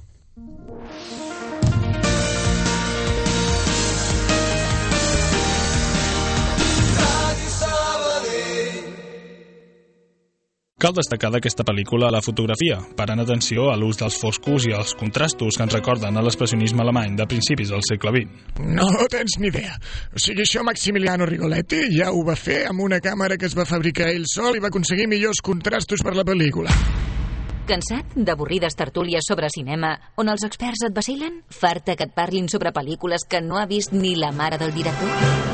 Cal destacar d'aquesta pel·lícula la fotografia, parant atenció a l'ús dels foscos i els contrastos que ens recorden a l'expressionisme alemany de principis del segle XX. No tens ni idea. O sigui, això Maximiliano Rigoletti ja ho va fer amb una càmera que es va fabricar ell sol i va aconseguir millors contrastos per la pel·lícula. Cansat d'avorrides tertúlies sobre cinema on els experts et vacilen? Farta que et parlin sobre pel·lícules que no ha vist ni la mare del director?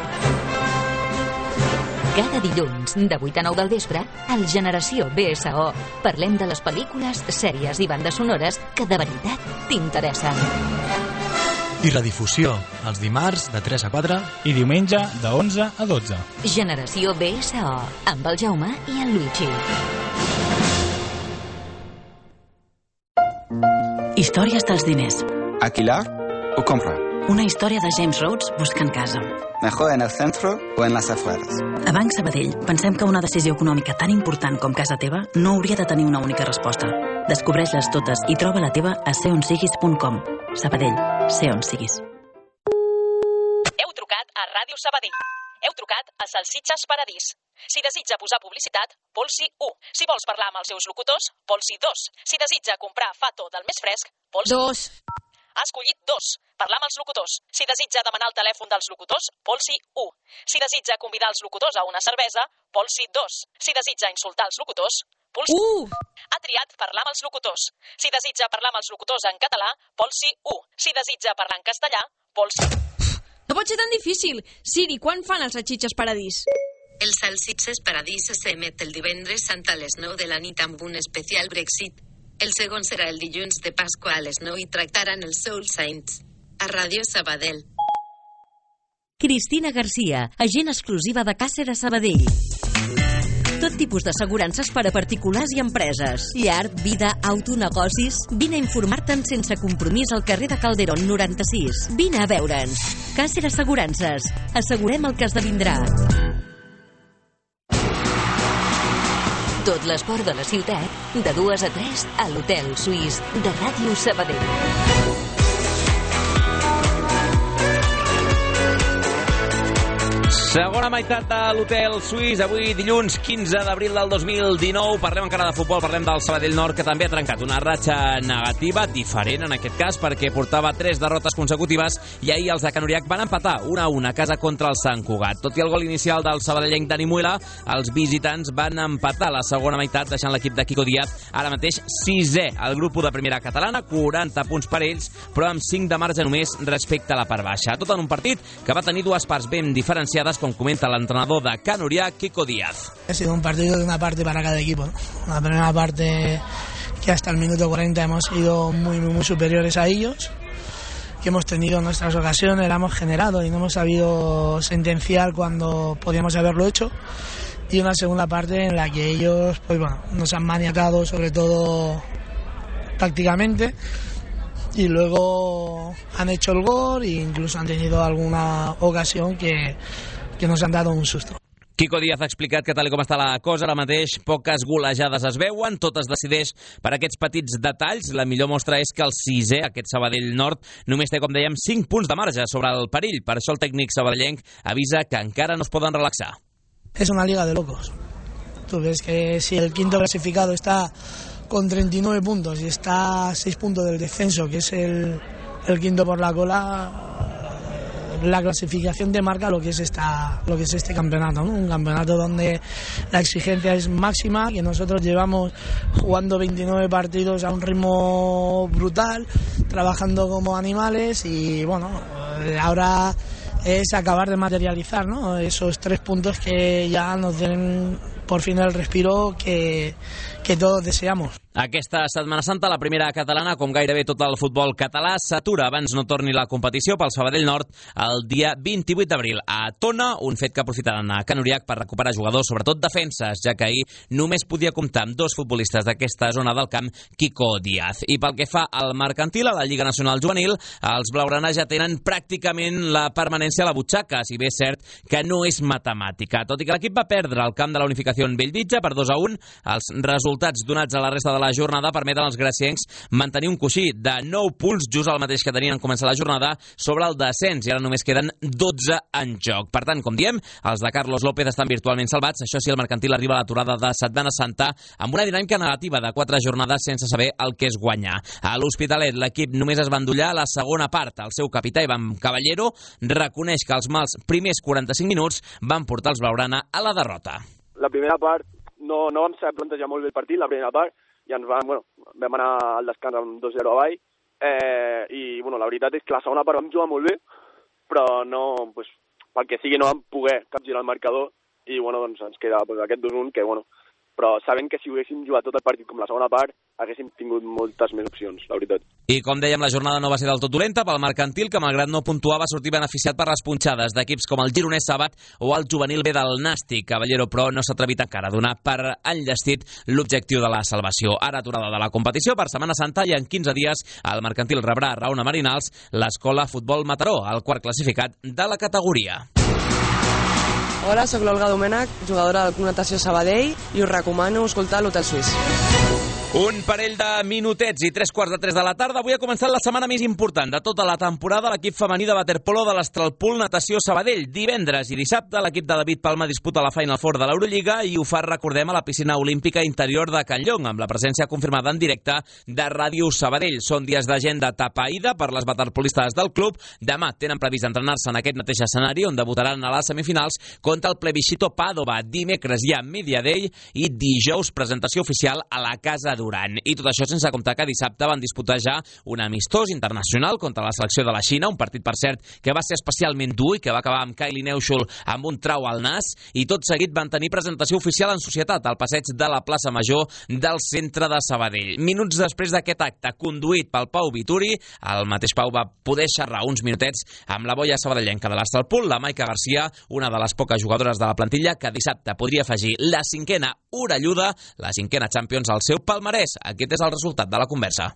Cada dilluns, de 8 a 9 del vespre, al Generació BSO, parlem de les pel·lícules, sèries i bandes sonores que de veritat t'interessen. I la difusió, els dimarts de 3 a 4 i diumenge de 11 a 12. Generació BSO, amb el Jaume i el Luigi. Històries dels diners. ¿Alquilar o comprar? Una història de James Rhodes buscant casa. ¿Mejor en el centro o en las afueras? A Banc Sabadell pensem que una decisió econòmica tan important com casa teva no hauria de tenir una única resposta. Descobreix-les totes i troba la teva a seonsiguis.com. Sabadell, sé on siguis. Heu trucat a Ràdio Sabadell. Heu trucat a Salsitxes Paradís. Si desitja posar publicitat, polsi 1. Si vols parlar amb els seus locutors, polsi 2. Si desitja comprar fato del més fresc, polsi 2. Ha escollit 2. Parlar amb els locutors. Si desitja demanar el telèfon dels locutors, polsi 1. Si desitja convidar els locutors a una cervesa, polsi 2. Si desitja insultar els locutors, polsi 1. Ha triat parlar amb els locutors. Si desitja parlar amb els locutors en català, polsi 1. Si desitja parlar en castellà, polsi... No pot ser tan difícil. Siri, quan fan els Salsitxes Paradís? El Salsitxes Paradís s'emet el divendres sant a les 9 de la nit amb un especial Brexit. El segon serà el dilluns de Pasqua a les 9 i tractaran els Soul Saints. A Ràdio Sabadell. Cristina Garcia, agent exclusiva de Càceres Sabadell. Tot tipus d'assegurances per a particulars i empreses. Llar, vida, auto, negocis. Vine a informar-te'n sense compromís al carrer de Calderón 96. Vine a veure'ns. Càceres Assegurances. Assegurem el que esdevindrà. Tot l'esport de la ciutat, de 2 a 3, a l'Hotel Suís de Ràdio Sabadell. Segona meitat de l'Hotel Suís, avui dilluns 15 d'abril del 2019. Parlem encara de futbol, parlem del Sabadell Nord, que també ha trencat una ratxa negativa, diferent en aquest cas, perquè portava 3 derrotes consecutives i ahir els de Can Uriach van empatar 1-1 a casa contra el Sant Cugat. Tot i el gol inicial del sabadellenc Dani Muela, els visitants van empatar la segona meitat, deixant l'equip de Quico Díaz ara mateix 6è al grup de primera catalana, 40 punts per ells, però amb 5 de marge només respecte a la part baixa. Tot en un partit que va tenir dues parts ben diferenciades, com comenta l'entrenador de Can Uriach, Quico Díaz. Ha sido un partido de una parte para cada equipo, ¿no? La primera parte, que hasta el minuto 40 hemos sido muy superiores a ellos, que hemos tenido nuestras ocasiones, la hemos generado y no hemos sabido sentenciar cuando podíamos haberlo hecho, y una segunda parte en la que ellos, pues bueno, nos han maniatado, sobre todo tácticamente, y luego han hecho el gol e incluso han tenido alguna ocasión que nos han dado un susto. Quico Díaz ha explicat que tal com està la cosa, ara mateix poques golejades es veuen, tot es decideix per aquests petits detalls. La millor mostra és que el sisè, aquest Sabadell Nord, només té, com dèiem, 5 punts de marge sobre el perill. Per això el tècnic sabadellenc avisa que encara no es poden relaxar. Es una liga de locos. Tú ves que si el quinto clasificado está con 39 puntos y está a 6 puntos del descenso, que es el quinto por la cola, la clasificación te marca lo que es este campeonato, ¿no? Un campeonato donde la exigencia es máxima, que nosotros llevamos jugando 29 partidos a un ritmo brutal, trabajando como animales y bueno, ahora es acabar de materializar, ¿no? Esos 3 puntos que ya nos den por fin el respiro que todos deseamos. Aquesta Setmana Santa, la primera catalana, com gairebé tot el futbol català, s'atura abans no torni la competició pel Sabadell Nord el dia 28 d'abril a Tona, un fet que aprofitaran a Can Uriach per recuperar jugadors, sobretot defenses, ja que ahir només podia comptar amb 2 futbolistes d'aquesta zona del camp, Quico Díaz. I pel que fa al mercantil, a la Lliga Nacional Juvenil, els blaugrana ja tenen pràcticament la permanència a la butxaca, si bé és cert que no és matemàtica. Tot i que l'equip va perdre al camp de la Unificació en Bellvitge per 2-1, els resultats donats a la resta de la jornada permeten als graciencs mantenir un coixí de 9 punts, just el mateix que tenien en començar la jornada, sobre el descens, i ara només queden 12 en joc. Per tant, com diem, els de Carlos López estan virtualment salvats. Això sí, el mercantil arriba a l'aturada de Setmana Santa amb una dinàmica negativa de 4 jornades sense saber el que és guanyar. A l'Hospitalet, l'equip només es va endollar a la segona part. El seu capità, Ivan Caballero, reconeix que els mals primers 45 minuts van portar els blaugrana a la derrota. La primera part no vam saber plantejar molt bé el partit, la primera part, i vam anar al descans amb 2-0 avall, i la veritat és que la segona part vam jugar molt bé, però no, pel que sigui no vam poder capgirar el marcador, i ens queda aquest 2-1, que però sabent que si haguéssim jugat tot el partit com la segona part, haguéssim tingut moltes més opcions, la veritat. I com dèiem, la jornada no va ser del tot dolenta pel mercantil, que malgrat no puntuar va sortir beneficiat per les punxades d'equips com el Gironès Sabat o el juvenil B del Nàstic. Caballero, però, no s'ha atrevit encara a donar per enllestit l'objectiu de la salvació. Ara aturada de la competició per Setmana Santa, i en 15 dies el mercantil rebrà a Raona Marinals l'Escola Futbol Mataró, el quart classificat de la categoria. Hola, sóc l'Olga Domènech, jugadora del Club Natació Sabadell, i us recomano escoltar l'Hotel Suís. Un parell de minutets i 3:45 de la tarda. Avui ha començat la setmana més important de tota la temporada. L'equip femení de waterpolo de l'Astralpool Natació Sabadell. Divendres i dissabte l'equip de David Palma disputa la Final Four de l'Eurolliga i ho fa, recordem, a la piscina olímpica interior de Can Llong, amb la presència confirmada en directe de Ràdio Sabadell. Són dies d'agenda tapaïda per les waterpolistes del club. Demà tenen previst entrenar-se en aquest mateix escenari, on debutaran a les semifinals contra el Plebiscito Pàdova. Dimecres hi ha Media Day i dijous presentació oficial a la Casa Durant. I tot això sense comptar que dissabte van disputar ja un amistós internacional contra la selecció de la Xina, un partit, per cert, que va ser especialment dur i que va acabar amb Kylie Neuschul amb un trau al nas, i tot seguit van tenir presentació oficial en societat al passeig de la plaça Major del centre de Sabadell. Minuts després d'aquest acte, conduït pel Pau Vituri, el mateix Pau va poder xerrar uns minutets amb la boia sabadellenca de l'Astralpool, la Maica Garcia, una de les poques jugadores de la plantilla que dissabte podria afegir la 5a orelluda, la 5a Champions al seu palmarès. Aquest és el resultat de la conversa.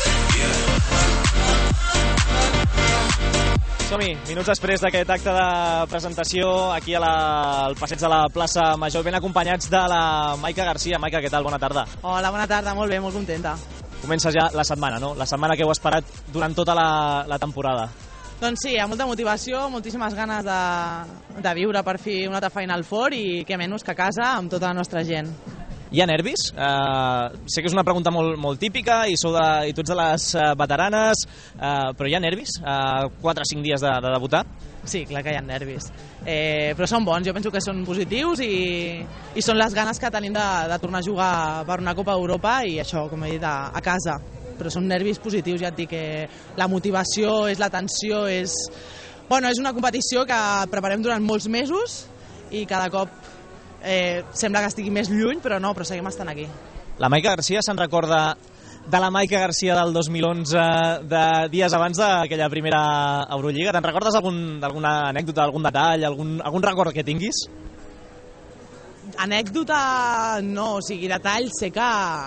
Som-hi, minuts després d'aquest acte de presentació aquí al passeig de la plaça Major, ben acompanyats de la Maica Garcia. Maica, què tal? Bona tarda. Hola, bona tarda, molt bé, molt contenta. Comença ja la setmana, no? La setmana que heu esperat durant tota la temporada. Doncs sí, hi ha molta motivació, moltíssimes ganes de viure per fi una altra Final Four, i què menys que a casa amb tota la nostra gent. Hi ha nervis? Sé que és una pregunta molt típica i tu ets de les veteranes, però hi ha nervis? 4 o 5 dies de debutar? Sí, clar que hi ha nervis. Però són bons, jo penso que són positius i són les ganes que tenim de tornar a jugar per una Copa d'Europa, i això, com he dit, a casa. Però són nervis positius, ja et dic que la motivació, és la tensió, és una competició que preparem durant molts mesos i cada cop sembla que estigui més lluny, però seguim estant aquí. La Maica Garcia se'n recorda de la Maica Garcia del 2011, de dies abans d'aquella primera Eurolliga? Te'n recordes d'alguna anècdota, algun detall, algun record que tinguis? Anècdota no, o sigui, detall sé que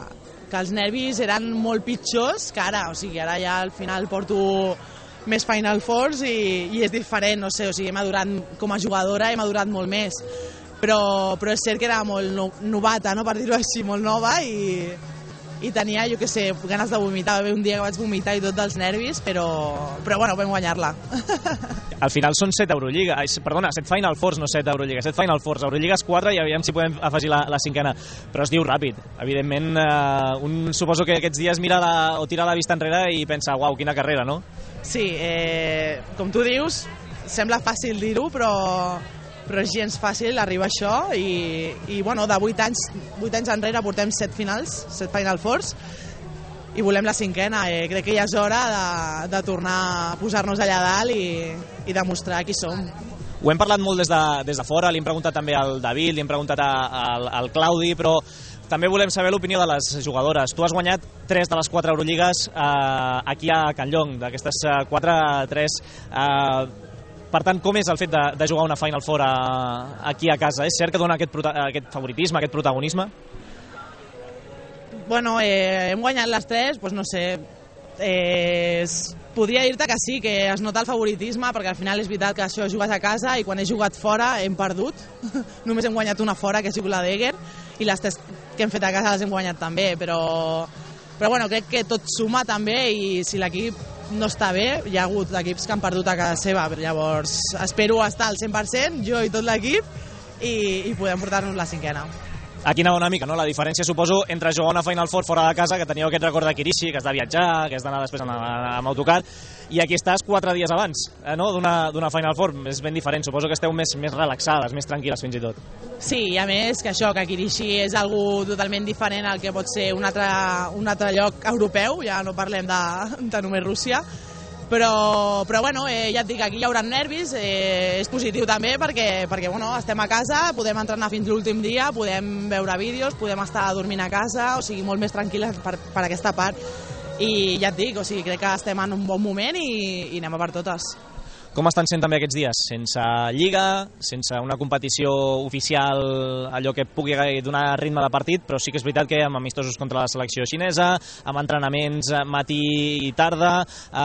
que els nervis eren molt pitjors que ara, o sigui, ara ja al final porto més Final Fours i és diferent, no sé, o sigui, he madurat com a jugadora, he madurat molt més, però és cert que era molt novata, no?, per dir-ho així, molt nova i tenia, jo què sé, ganes de vomitar. Va haver un dia que vaig vomitar i tot dels nervis, però bueno, vam guanyar-la. Al final són 7 Final Fours, no 7 Eurolliga, 7 Final Fours, Eurolligas 4 i aviam si podem afegir la cinquena, però es diu ràpid. Evidentment, un suposo que aquests dies mira o tira la vista enrere i pensa, uau, quina carrera, no? Sí, com tu dius, sembla fàcil dir-ho, però és gens fàcil arribar a això i bueno, de 8 anys enrere portem 7 finals, 7 Final Fours i volem la cinquena. Crec que ja és hora de tornar a posar-nos allà dalt i demostrar qui som. Ho hem parlat molt des de fora, li hem preguntat també al David, li hem preguntat al Claudi, però també volem saber l'opinió de les jugadores. Tu has guanyat 3 de les 4 Eurolligues aquí a Can Llong, d'aquestes 4, 3... Per tant, com és el fet de jugar una Final Four aquí a casa? És cert que dona aquest favoritisme, aquest protagonisme? Bueno, hem guanyat les 3, doncs no sé, podria dir-te que sí, que es nota el favoritisme, perquè al final és veritat que això jugues a casa i quan he jugat fora hem perdut. Només hem guanyat una fora, que ha sigut la d'Eger, i les 3 que hem fet a casa les hem guanyat també, però bueno, crec que tot suma també i si l'equip no està bé, hi ha hagut equips que han perdut a casa seva, llavors espero estar al 100%, jo i tot l'equip, i podem portar-nos la cinquena. Aquí anava una mica, no? La diferència, suposo, entre jugar una Final Four fora de casa, que teníeu aquest record de Kirishi, que has de viatjar, que has d'anar després amb autocar, i aquí estàs 4 dies abans, no?, d'una Final Four. És ben diferent, suposo que esteu més relaxades, més tranquil·les fins i tot. Sí, i a més que això, que Kirishi és algo totalment diferent al que pot ser un altre lloc europeu, ja no parlem de només Rússia, però bueno, ja et dic, aquí hi haurà nervis, és positiu també perquè bueno, estem a casa, podem entrenar fins l'últim dia, podem veure vídeos, podem estar dormint a casa, o sigui, molt més tranquil·les per aquesta part, i ja et dic, o sigui, crec que estem en un bon moment i anem a per totes. Com estan sent també aquests dies? Sense lliga, sense una competició oficial, allò que pugui donar ritme de partit, però sí que és veritat que amb amistosos contra la selecció xinesa, amb entrenaments matí i tarda,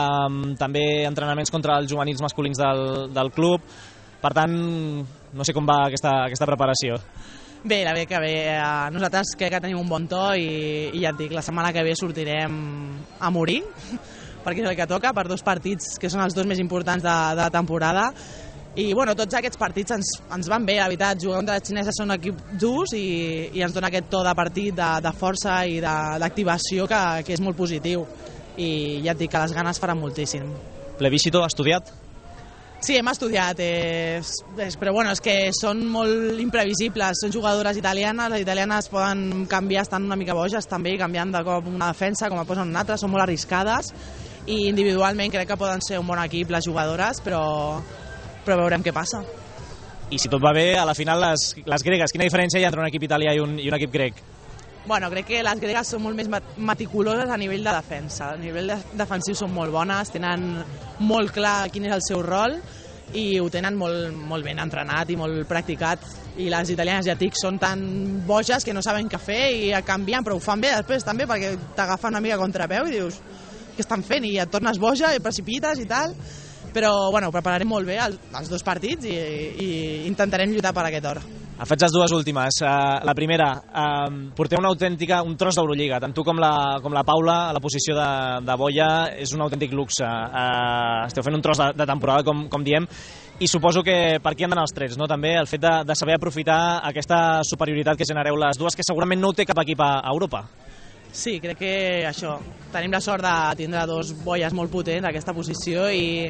també entrenaments contra els juvenils masculins del club. Per tant, no sé com va aquesta preparació. Bé, la bé que bé. Nosaltres crec que tenim un bon to i ja et dic, la setmana que ve sortirem a morir, perquè és el que toca, per 2 partits que són els 2 més importants de la temporada, i bueno, tots aquests partits ens van bé, la veritat. Jugar contra la xinesa són equips durs i ens dona aquest to de partit, de força i d'activació que és molt positiu, i ja et dic que les ganes faran moltíssim. Plebiscito, has estudiat? Sí, hem estudiat, però bueno, és que són molt imprevisibles, són jugadores italianes, les italianes poden canviar, estan una mica boges també, canviant de cop una defensa com a posen una altra, són molt arriscades, i individualment crec que poden ser un bon equip les jugadores, però veurem què passa. I si tot va bé, a la final les gregues, quina diferència hi ha entre un equip italià i un equip grec? Bueno, crec que les gregues són molt més meticuloses a nivell de defensa. A nivell defensiu són molt bones, tenen molt clar quin és el seu rol i ho tenen molt ben entrenat i molt practicat. I les italianes, ja dic, són tan boges que no saben què fer i canvien, però ho fan bé després també, perquè t'agafen una mica a contrapeu i dius què estan fent, i et tornes boja i precipites i tal. Però bueno, prepararem molt bé els 2 partits i intentarem lluitar per aquest or. Faig les 2 últimes. La primera, porteu un tros d'Eurolliga, tant tu com la Paula, a la posició de boia, és un autèntic luxe. Esteu fent un tros de temporada, com diem, i suposo que per aquí han d'anar els trets, no? També el fet de saber aprofitar aquesta superioritat que genereu les dues, que segurament no ho té cap equip a Europa. Sí, crec que això, tenim la sort de tindre 2 boies molt potents a aquesta posició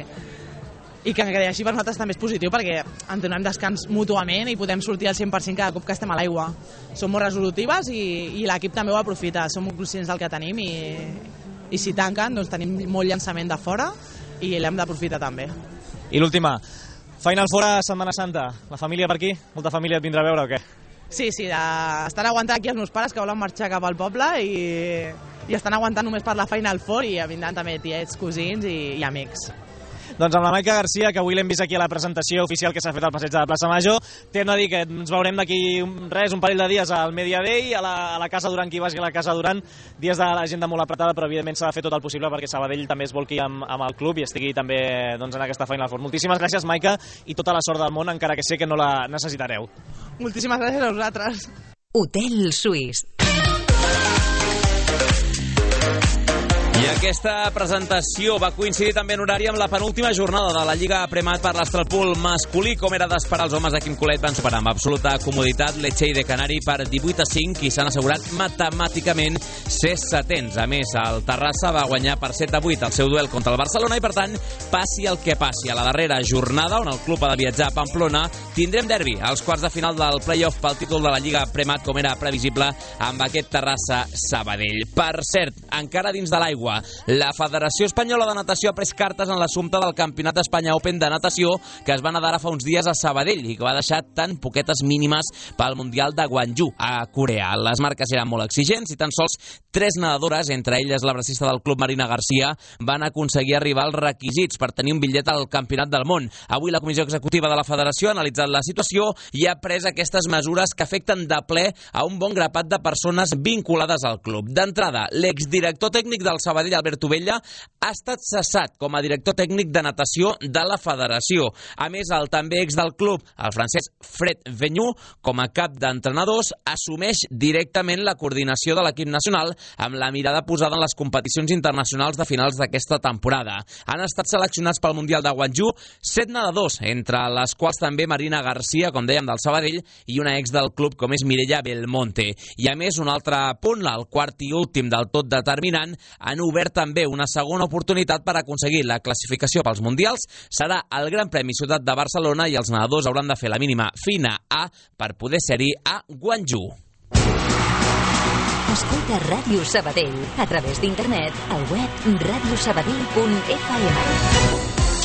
i que així per nosaltres també és positiu perquè en tenim descans mútuament i podem sortir al 100% cada cop que estem a l'aigua. Som molt resolutives i l'equip també ho aprofita, som molt conscients del que tenim i si tanquen doncs tenim molt llançament de fora i l'hem d'aprofitar també. I l'última, Final Four a Setmana Santa, la família per aquí? Molta família et vindrà a veure o què? Sí, estan aguantant aquí els meus pares que volen marxar cap al poble i estan aguantant només per la Final Four i vindran també tiets, cosins i amics. Doncs amb la Maica Garcia, que avui l'hem vist aquí a la presentació oficial que s'ha fet al passeig de la plaça Major. T'hem de dir que ens veurem d'aquí un parell de dies al Media Day, a la Casa Duran, qui vagi a la Casa Duran, dies de l'agenda molt apretada, però evidentment s'ha de fer tot el possible perquè Sabadell també es volqui amb el club i estigui també doncs, en aquesta Final Four. Moltíssimes gràcies, Maica, i tota la sort del món, encara que sé que no la necessitareu. Moltíssimes gràcies a vosaltres. Hotel Suís. I aquesta presentació va coincidir també en horari amb la penúltima jornada de la Lliga Premat per l'Astralpool masculí. Com era d'esperar, els homes de Quim Colet van superar amb absoluta comoditat l'Etxell de Canari per 18-5 i s'han assegurat matemàticament ser setens. A més, el Terrassa va guanyar per 7-8 el seu duel contra el Barcelona i, per tant, passi el que passi. A la darrera jornada, on el club ha de viatjar a Pamplona, tindrem derbi als quarts de final del play-off pel títol de la Lliga Premat, com era previsible amb aquest Terrassa-Sabadell. Per cert, encara dins de l'aigua, la Federació Espanyola de Natació ha pres cartes en l'assumpte del Campionat d'Espanya Open de natació que es va nedar ara fa uns dies a Sabadell i que va deixar tan poquetes mínimes pel Mundial de Gwangju, a Corea. Les marques eren molt exigents i tan sols 3 nedadores, entre elles la bracista del club Marina Garcia, van aconseguir arribar als requisits per tenir un bitllet al Campionat del Món. Avui la Comissió Executiva de la Federació ha analitzat la situació i ha pres aquestes mesures que afecten de ple a un bon grapat de persones vinculades al club. D'entrada, l'exdirector tècnic del Sabadell, Alberto Vella, ha estat cessat com a director tècnic de natació de la federació. A més, el també ex del club, el francès Fred Vigneault, com a cap d'entrenadors, assumeix directament la coordinació de l'equip nacional amb la mirada posada en les competicions internacionals de finals d'aquesta temporada. Han estat seleccionats pel Mundial de Gwangju 7 nedadors, entre les quals també Marina Garcia, com dèiem, del Sabadell, i una ex del club com és Mireia Belmonte. I a més, un altre punt, el quart i últim del tot determinant, han obert també una segona oportunitat per aconseguir la classificació pels Mundials. Serà el Gran Premi Ciutat de Barcelona i els nedadors hauran de fer la mínima fina A per poder ser-hi a Gwangju. Escolta Ràdio Sabadell a través d'internet al web radiosabadell.fm.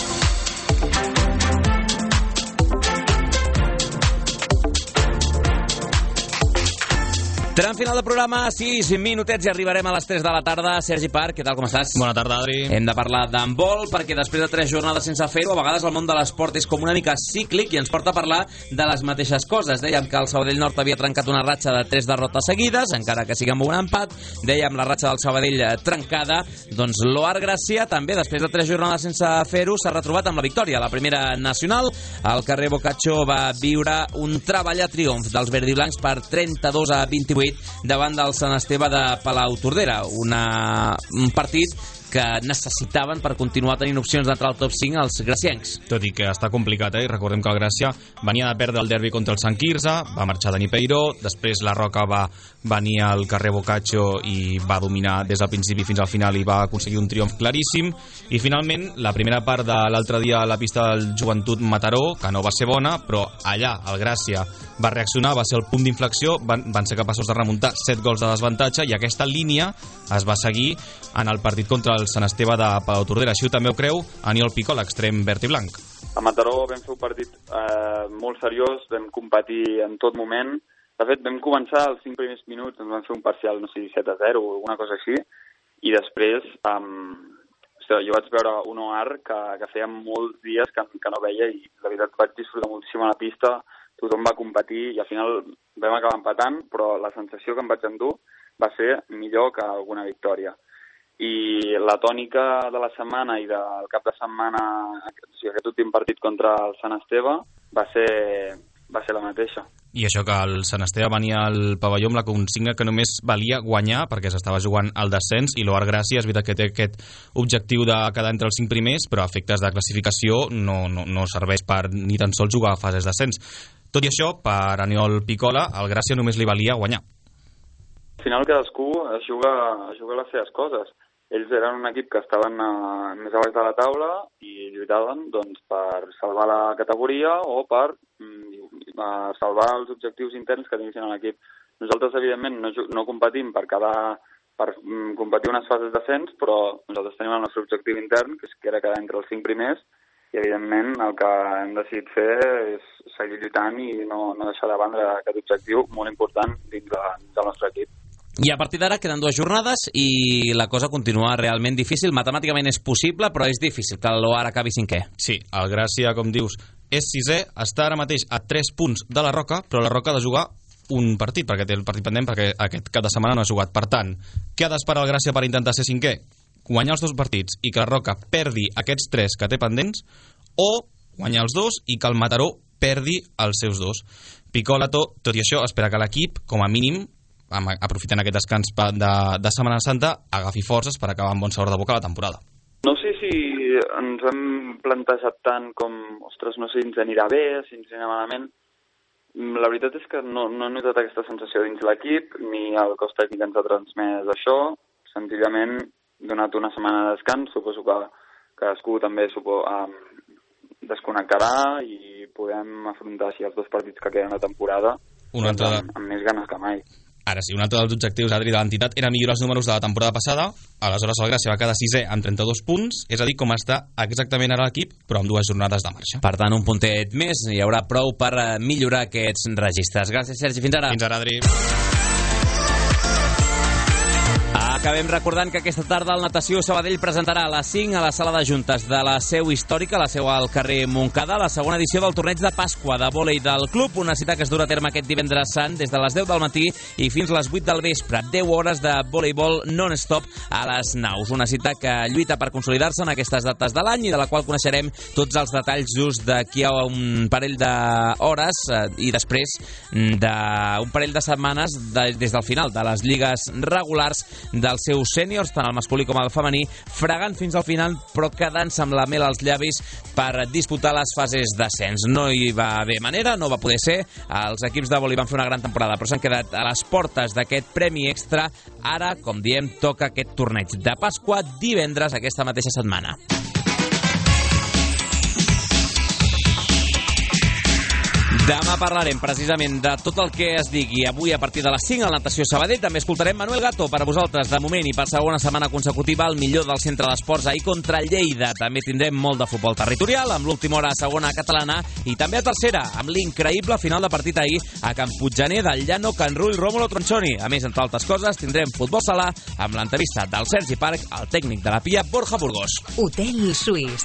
Tram final del programa, 6 minutets i arribarem a les 3 de la tarda. Sergi Parc, què tal, com estàs? Bona tarda, Adri. Hem de parlar d'handbol, perquè després de 3 jornades sense fer-ho, a vegades el món de l'esport és com una mica cíclic i ens porta a parlar de les mateixes coses. Dèiem que el Sabadell Nord havia trencat una ratxa de 3 derrotes seguides, encara que sigui amb un empat. Dèiem la ratxa del Sabadell trencada. Doncs l'Oar Gràcia, també, després de 3 jornades sense fer-ho, s'ha retrobat amb la victòria. La primera nacional, el carrer Boccaccio va viure un treballat triomf dels verdiblancs per 32-28 davant del Sant Esteve de Palautordera, un partit que necessitaven per continuar tenint opcions d'entrar al top 5 els graciencs. Tot i que està complicat, i recordem que el Gràcia venia de perdre el derbi contra el Sant Quirze, va marxar Dani Peiró, després la Roca va venir al carrer Boccaccio i va dominar des del principi fins al final i va aconseguir un triomf claríssim, i finalment la primera part de l'altre dia a la pista del Joventut Mataró, que no va ser bona, però allà el Gràcia va reaccionar, va ser el punt d'inflexió, van ser capaços de remuntar 7 gols de desavantatge i aquesta línia es va seguir en el partit contra el Sant Esteve de Palautordera. Així també ho creu Aniol Picó, l'extrem verd i blanc. A Mataró vam fer un partit molt seriós, vam competir en tot moment. De fet, vam començar els 5 primers minuts, ens vam fer un parcial, no sé, 7-0 o alguna cosa així, i després jo vaig veure un OAR que feia molts dies que no veia i la veritat vaig disfrutar moltíssim a la pista, tothom va competir i al final vam acabar empatant, però la sensació que em vaig endur va ser millor que alguna victòria. I la tònica de la setmana i del cap de setmana, aquest últim partit contra el Sant Esteve, va ser la mateixa. I això que el Sant Esteve venia al pavelló amb la consigna que només valia guanyar perquè s'estava jugant al descens, i l'Oar Gràcia és veritat que té aquest objectiu de quedar entre els 5 primers, però a efectes de classificació no serveix per ni tan sols jugar a fases d'ascens. Tot i això, per Aniol Picola, al Gràcia només li valia guanyar. Al final cadascú es juga les seves coses. Ells eren un equip que estaven més a baix de la taula i lluitaven doncs, per salvar la categoria o per salvar els objectius interns que tinguessin a l'equip. Nosaltres, evidentment, no competim per competir unes fases d'ascens, però nosaltres tenim el nostre objectiu intern, que era quedar entre els 5 primers, i evidentment el que hem decidit fer és seguir lluitant i no deixar de banda aquest objectiu molt important dins del nostre equip. I a partir d'ara queden 2 jornades i la cosa continua realment difícil. Matemàticament és possible, però és difícil que l'Oar acabi 5è. Sí, el Gràcia, com dius, és 6è, està ara mateix a 3 punts de la Roca, però la Roca ha de jugar un partit, perquè té el partit pendent, perquè aquest cap de setmana no ha jugat. Per tant, què ha d'esperar el Gràcia per intentar ser 5è? Guanyar els 2 partits i que la Roca perdi aquests 3 que té pendents, o guanyar els 2 i que el Mataró perdi els seus 2. Picolato, tot i això, espera que l'equip, com a mínim, aprofitant aquest descans de Setmana Santa, agafi forces per acabar amb bon sabor de boca la temporada. No sé si ens hem plantejat tant com, ostres, no sé si ens anirà bé, si ens anirà malament. La veritat és que no he notat aquesta sensació dins l'equip, ni el cos tècnic ens ha transmès això. Senzillament, donat una setmana de descans, suposo que cadascú també desconnectarà i podem afrontar així els 2 partits que queden de temporada amb més ganes que mai. Ara sí, un altre dels objectius, Adri, de l'entitat era millorar els números de la temporada passada. Aleshores el Gràcia va quedar 6è amb 32 punts, és a dir, com està exactament ara l'equip, però amb 2 jornades de marxa. Per tant, un puntet més, hi haurà prou per millorar aquests registres. Gràcies, Sergi, fins ara. Fins ara, Adri. Acabem recordant que aquesta tarda el Natació Sabadell presentarà a les 5 a la sala de juntes de la seu històrica, la seu al carrer Montcada, la segona edició del torneig de Pasqua de vòlei del club, una cita que es durà a terme aquest divendres sant des de les 10 del matí i fins les 8 del vespre. 10 hores de voleibol non-stop a les naus. Una cita que lluita per consolidar-se en aquestes dates de l'any i de la qual coneixerem tots els detalls just d'aquí a un parell d'hores i després d'un parell de setmanes des del final de les lligues regulars dels seus sèniors, tant el masculí com el femení, fregant fins al final, però quedant-se amb la mel als llavis per disputar les fases d'ascens. No hi va haver manera, no va poder ser. Els equips de vòlei van fer una gran temporada, però s'han quedat a les portes d'aquest premi extra. Ara, com diem, toca aquest torneig de Pasqua divendres aquesta mateixa setmana. Demà parlarem precisament de tot el que es digui avui a partir de les 5 al Natació Sabadell. També escoltarem Manuel Gato per a vosaltres. De moment i per segona setmana consecutiva el millor del centre d'esports ahir contra Lleida. També tindrem molt de futbol territorial amb l'última hora a segona catalana i també a tercera amb l'increïble final de partit ahir a Can Puiggener del Llano, Can Rull, Rómulo Tronchoni. A més, entre altres coses, tindrem futbol sala amb l'entrevista del Sergi Parc al tècnic de la Pia, Borja Burgos. Hotel Suís.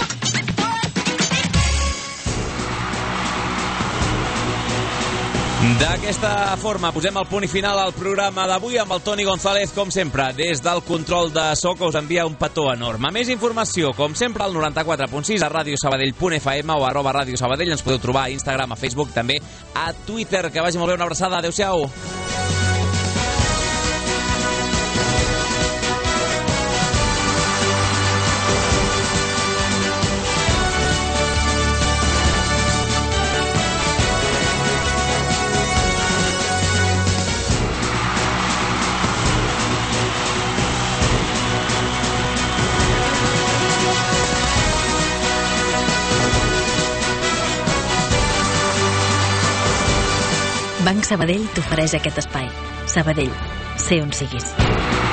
D'aquesta forma posem el punt i final al programa d'avui amb el Toni González, com sempre, des del control de so que us envia un petó enorme. Més informació, com sempre, al 94.6 a radiosabadell.fm o @ Ràdio Sabadell. Ens podeu trobar a Instagram, a Facebook, també a Twitter. Que vagi molt bé, una abraçada. Adéu-siau. Banc Sabadell t'ofereix aquest espai. Sabadell, sé on siguis.